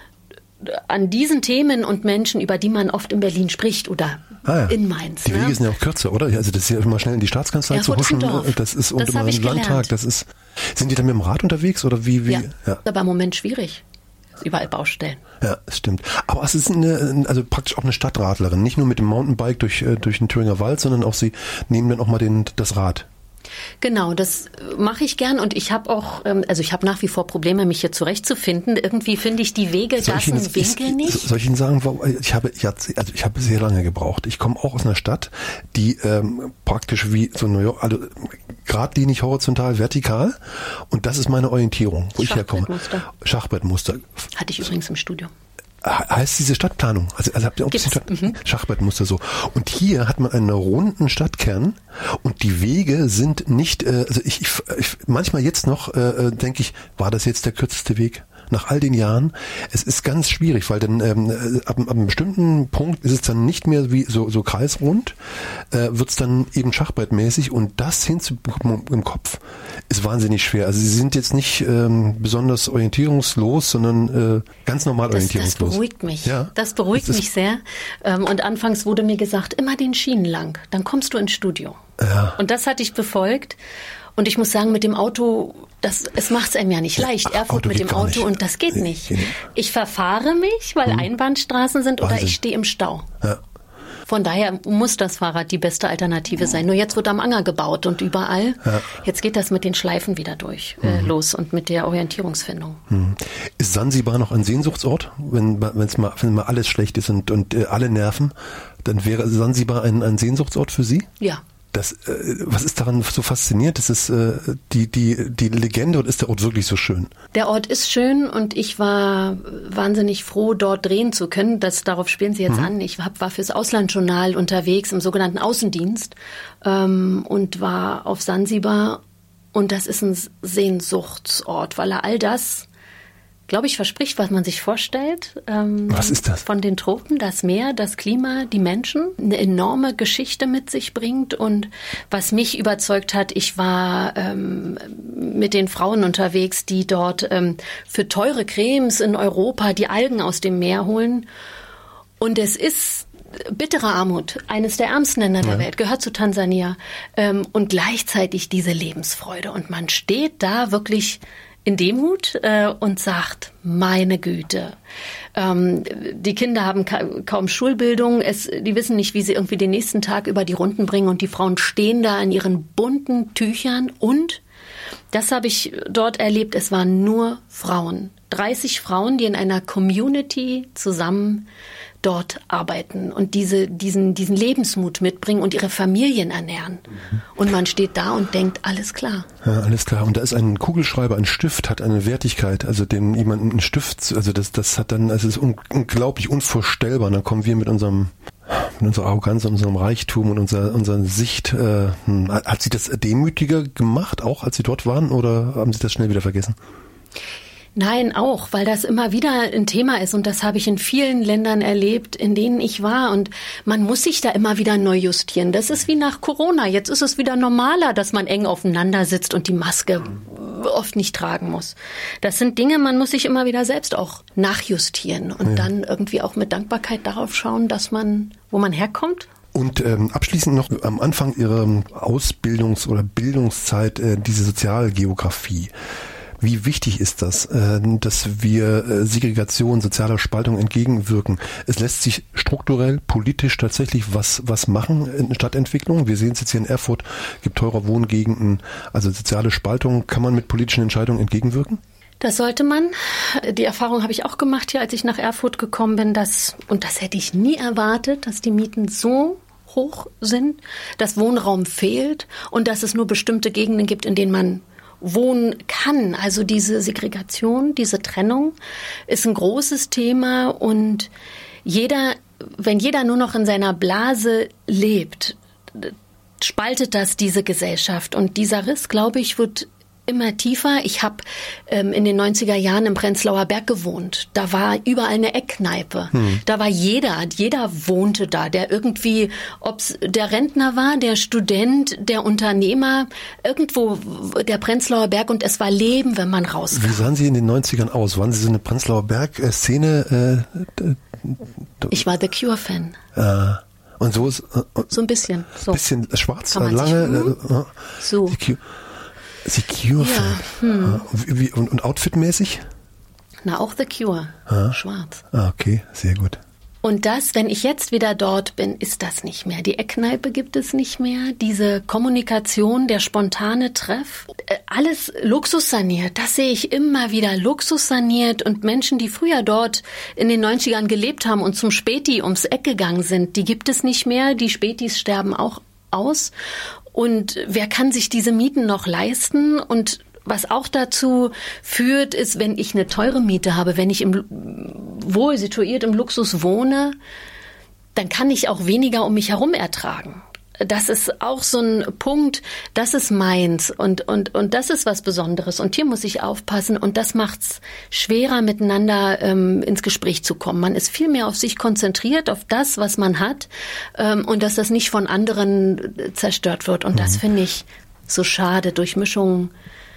An diesen Themen und Menschen, über die man oft in Berlin spricht oder in Mainz. Die Wege sind ja auch kürzer, oder? Also das ist ja immer schnell in die Staatskanzlei zu huschen. Das ist und immer im Landtag. Das ist. Sind die dann mit dem Rad unterwegs oder wie? Ja. Aber im Moment schwierig. Überall Baustellen. Ja, das stimmt. Aber es ist also praktisch auch eine Stadtradlerin. Nicht nur mit dem Mountainbike durch den Thüringer Wald, sondern auch Sie nehmen dann auch mal das Rad. Genau, das mache ich gern und ich habe auch, ich habe nach wie vor Probleme, mich hier zurechtzufinden. Irgendwie finde ich die Wege, Gassen, Winkel nicht. Soll ich Ihnen sagen, ich habe sehr lange gebraucht. Ich komme auch aus einer Stadt, die praktisch wie so New York, also geradlinig, horizontal, vertikal. Und das ist meine Orientierung, wo ich herkomme. Schachbrettmuster. Hatte ich übrigens im Studium. Heißt diese Stadtplanung. Also habt ihr auch ein bisschen Schachbrettmuster so. Und hier hat man einen runden Stadtkern und die Wege sind nicht, also ich manchmal jetzt noch denke ich, war das jetzt der kürzeste Weg? Nach all den Jahren, es ist ganz schwierig, weil dann ab einem bestimmten Punkt ist es dann nicht mehr wie so kreisrund, wird es dann eben schachbrettmäßig und das hinzubekommen im Kopf ist wahnsinnig schwer. Also sie sind jetzt nicht besonders orientierungslos, sondern ganz normal orientierungslos. Das beruhigt mich. Ja? Das beruhigt mich sehr. Und anfangs wurde mir gesagt, immer den Schienen lang, dann kommst du ins Studio. Ja. Und das hatte ich befolgt. Und ich muss sagen, mit dem Auto, es macht es einem ja nicht leicht. Erfurt mit dem Auto und das geht nicht. Ich verfahre mich, weil Einbahnstraßen sind oder ich stehe im Stau. Ja. Von daher muss das Fahrrad die beste Alternative sein. Nur jetzt wird am Anger gebaut und überall. Ja. Jetzt geht das mit den Schleifen wieder los und mit der Orientierungsfindung. Ist Sansibar noch ein Sehnsuchtsort? Wenn mal alles schlecht ist und alle nerven, dann wäre Sansibar ein Sehnsuchtsort für Sie? Ja. Was ist daran so faszinierend? Das ist die Legende und ist der Ort wirklich so schön? Der Ort ist schön und ich war wahnsinnig froh, dort drehen zu können. Darauf spielen Sie jetzt an. Ich war fürs Auslandsjournal unterwegs im sogenannten Außendienst und war auf Sansibar. Und das ist ein Sehnsuchtsort, weil er all das, glaube ich, verspricht, was man sich vorstellt. Was ist das? Von den Tropen, das Meer, das Klima, die Menschen, eine enorme Geschichte mit sich bringt. Und was mich überzeugt hat, ich war mit den Frauen unterwegs, die dort für teure Cremes in Europa die Algen aus dem Meer holen. Und es ist bittere Armut, eines der ärmsten Länder der Welt, gehört zu Tansania. Und gleichzeitig diese Lebensfreude. Und man steht da wirklich in Demut und sagt, meine Güte, die Kinder haben kaum Schulbildung, die wissen nicht, wie sie irgendwie den nächsten Tag über die Runden bringen und die Frauen stehen da in ihren bunten Tüchern und, das habe ich dort erlebt, es waren nur Frauen, 30 Frauen, die in einer Community zusammen dort arbeiten und diesen Lebensmut mitbringen und ihre Familien ernähren. Und man steht da und denkt, alles klar. Ja, alles klar. Und da ist ein Kugelschreiber, ein Stift hat eine Wertigkeit. Also dem jemanden einen Stift, also das hat dann, also es ist unglaublich, unvorstellbar. Und dann kommen wir mit unserer Arroganz, unserem Reichtum und unserer Sicht. Hat Sie das demütiger gemacht, auch als Sie dort waren, oder haben Sie das schnell wieder vergessen? Nein, auch, weil das immer wieder ein Thema ist und das habe ich in vielen Ländern erlebt, in denen ich war und man muss sich da immer wieder neu justieren. Das ist wie nach Corona. Jetzt ist es wieder normaler, dass man eng aufeinander sitzt und die Maske oft nicht tragen muss. Das sind Dinge, man muss sich immer wieder selbst auch nachjustieren und dann irgendwie auch mit Dankbarkeit darauf schauen, wo man herkommt. Und abschließend noch am Anfang Ihrer Ausbildungs- oder Bildungszeit diese Sozialgeografie. Wie wichtig ist das, dass wir Segregation, sozialer Spaltung entgegenwirken? Es lässt sich strukturell, politisch tatsächlich was machen in Stadtentwicklung. Wir sehen es jetzt hier in Erfurt, gibt teure Wohngegenden, also soziale Spaltung. Kann man mit politischen Entscheidungen entgegenwirken? Das sollte man. Die Erfahrung habe ich auch gemacht hier, als ich nach Erfurt gekommen bin, und das hätte ich nie erwartet, dass die Mieten so hoch sind, dass Wohnraum fehlt und dass es nur bestimmte Gegenden gibt, in denen man wohnen kann. Also diese Segregation, diese Trennung ist ein großes Thema und wenn jeder nur noch in seiner Blase lebt, spaltet das diese Gesellschaft und dieser Riss, glaube ich, wird immer tiefer. Ich habe in den 90er Jahren im Prenzlauer Berg gewohnt. Da war überall eine Eckkneipe. Da war jeder wohnte da, der irgendwie, ob's der Rentner war, der Student, der Unternehmer, irgendwo der Prenzlauer Berg, und es war Leben, wenn man rauskam. Wie sahen Sie in den 90ern aus? Waren Sie so eine Prenzlauer Berg-Szene? Ich war The Cure-Fan. Und so ist... so ein bisschen. So. Bisschen schwarz, lange... so. The Cure-Fan. Ja, und outfitmäßig? Na, auch The Cure. Schwarz. Okay, sehr gut. Und das, wenn ich jetzt wieder dort bin, ist das nicht mehr. Die Eckkneipe gibt es nicht mehr. Diese Kommunikation, der spontane Treff, alles luxussaniert. Das sehe ich immer wieder, luxussaniert. Und Menschen, die früher dort in den 90ern gelebt haben und zum Späti ums Eck gegangen sind, die gibt es nicht mehr. Die Spätis sterben auch aus. Und wer kann sich diese Mieten noch leisten? Und was auch dazu führt, ist, wenn ich eine teure Miete habe, wenn ich wohl situiert im Luxus wohne, dann kann ich auch weniger um mich herum ertragen. Das ist auch so ein Punkt, das ist meins und das ist was Besonderes und hier muss ich aufpassen und das macht's schwerer, miteinander ins Gespräch zu kommen. Man ist viel mehr auf sich konzentriert, auf das, was man hat und dass das nicht von anderen zerstört wird und das finde ich so schade. Durchmischung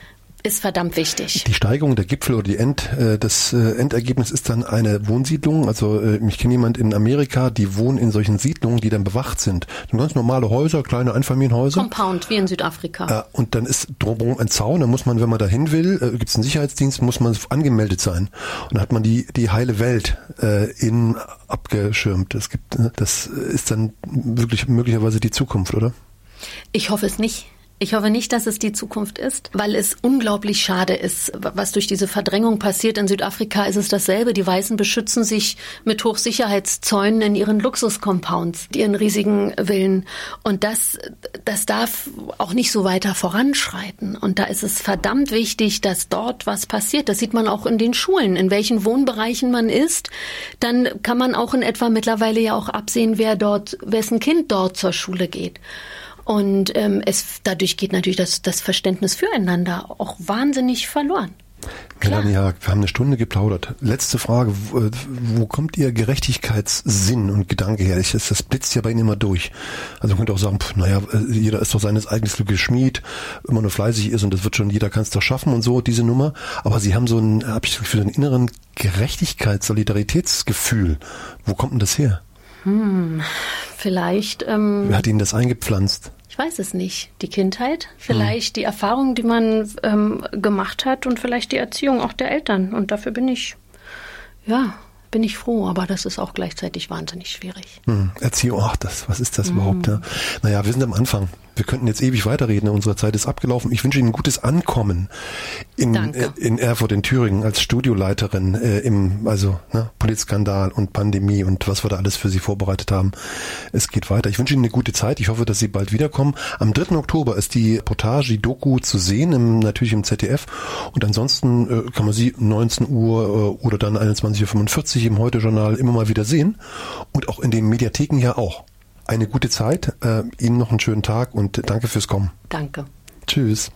ist verdammt wichtig. Die Steigerung der Gipfel oder das Endergebnis ist dann eine Wohnsiedlung. Also ich kenne jemanden in Amerika, die wohnen in solchen Siedlungen, die dann bewacht sind. So ganz normale Häuser, kleine Einfamilienhäuser. Compound, wie in Südafrika. Und dann ist drumherum ein Zaun. Da muss man, wenn man da hin will, gibt es einen Sicherheitsdienst, muss man angemeldet sein. Und dann hat man die heile Welt innen abgeschirmt. Das ist dann wirklich möglicherweise die Zukunft, oder? Ich hoffe es nicht. Ich hoffe nicht, dass es die Zukunft ist, weil es unglaublich schade ist, was durch diese Verdrängung passiert. In Südafrika ist es dasselbe. Die Weißen beschützen sich mit Hochsicherheitszäunen in ihren Luxuscompounds, ihren riesigen Villen. Und das darf auch nicht so weiter voranschreiten. Und da ist es verdammt wichtig, dass dort was passiert. Das sieht man auch in den Schulen, in welchen Wohnbereichen man ist. Dann kann man auch in etwa mittlerweile ja auch absehen, wessen Kind dort zur Schule geht. Und dadurch geht natürlich das Verständnis füreinander auch wahnsinnig verloren. Melanie Haag, wir haben eine Stunde geplaudert. Letzte Frage, wo kommt Ihr Gerechtigkeitssinn und Gedanke her? Das blitzt ja bei Ihnen immer durch. Also man könnte auch sagen, jeder ist doch seines eigenen Glückes Schmied, immer nur fleißig ist und das wird schon, jeder kann es doch schaffen und so, diese Nummer. Aber Sie haben habe ich das Gefühl, einen inneren Solidaritätsgefühl. Wo kommt denn das her? Vielleicht. Wer hat Ihnen das eingepflanzt? Ich weiß es nicht. Die Kindheit, vielleicht die Erfahrung, die man gemacht hat und vielleicht die Erziehung auch der Eltern. Und dafür bin ich froh, aber das ist auch gleichzeitig wahnsinnig schwierig. Erziehung, was ist das überhaupt? Ja? Naja, wir sind am Anfang. Wir könnten jetzt ewig weiterreden, unsere Zeit ist abgelaufen. Ich wünsche Ihnen ein gutes Ankommen in Erfurt, in Thüringen als Studioleiterin Polizskandal und Pandemie und was wir da alles für Sie vorbereitet haben. Es geht weiter. Ich wünsche Ihnen eine gute Zeit. Ich hoffe, dass Sie bald wiederkommen. Am 3. Oktober ist die Reportage, die Doku zu sehen, natürlich im ZDF. Und ansonsten kann man sie 19 Uhr oder dann 21.45 Uhr im Heute-Journal immer mal wieder sehen. Und auch in den Mediatheken ja auch. Eine gute Zeit, Ihnen noch einen schönen Tag und danke fürs Kommen. Danke. Tschüss.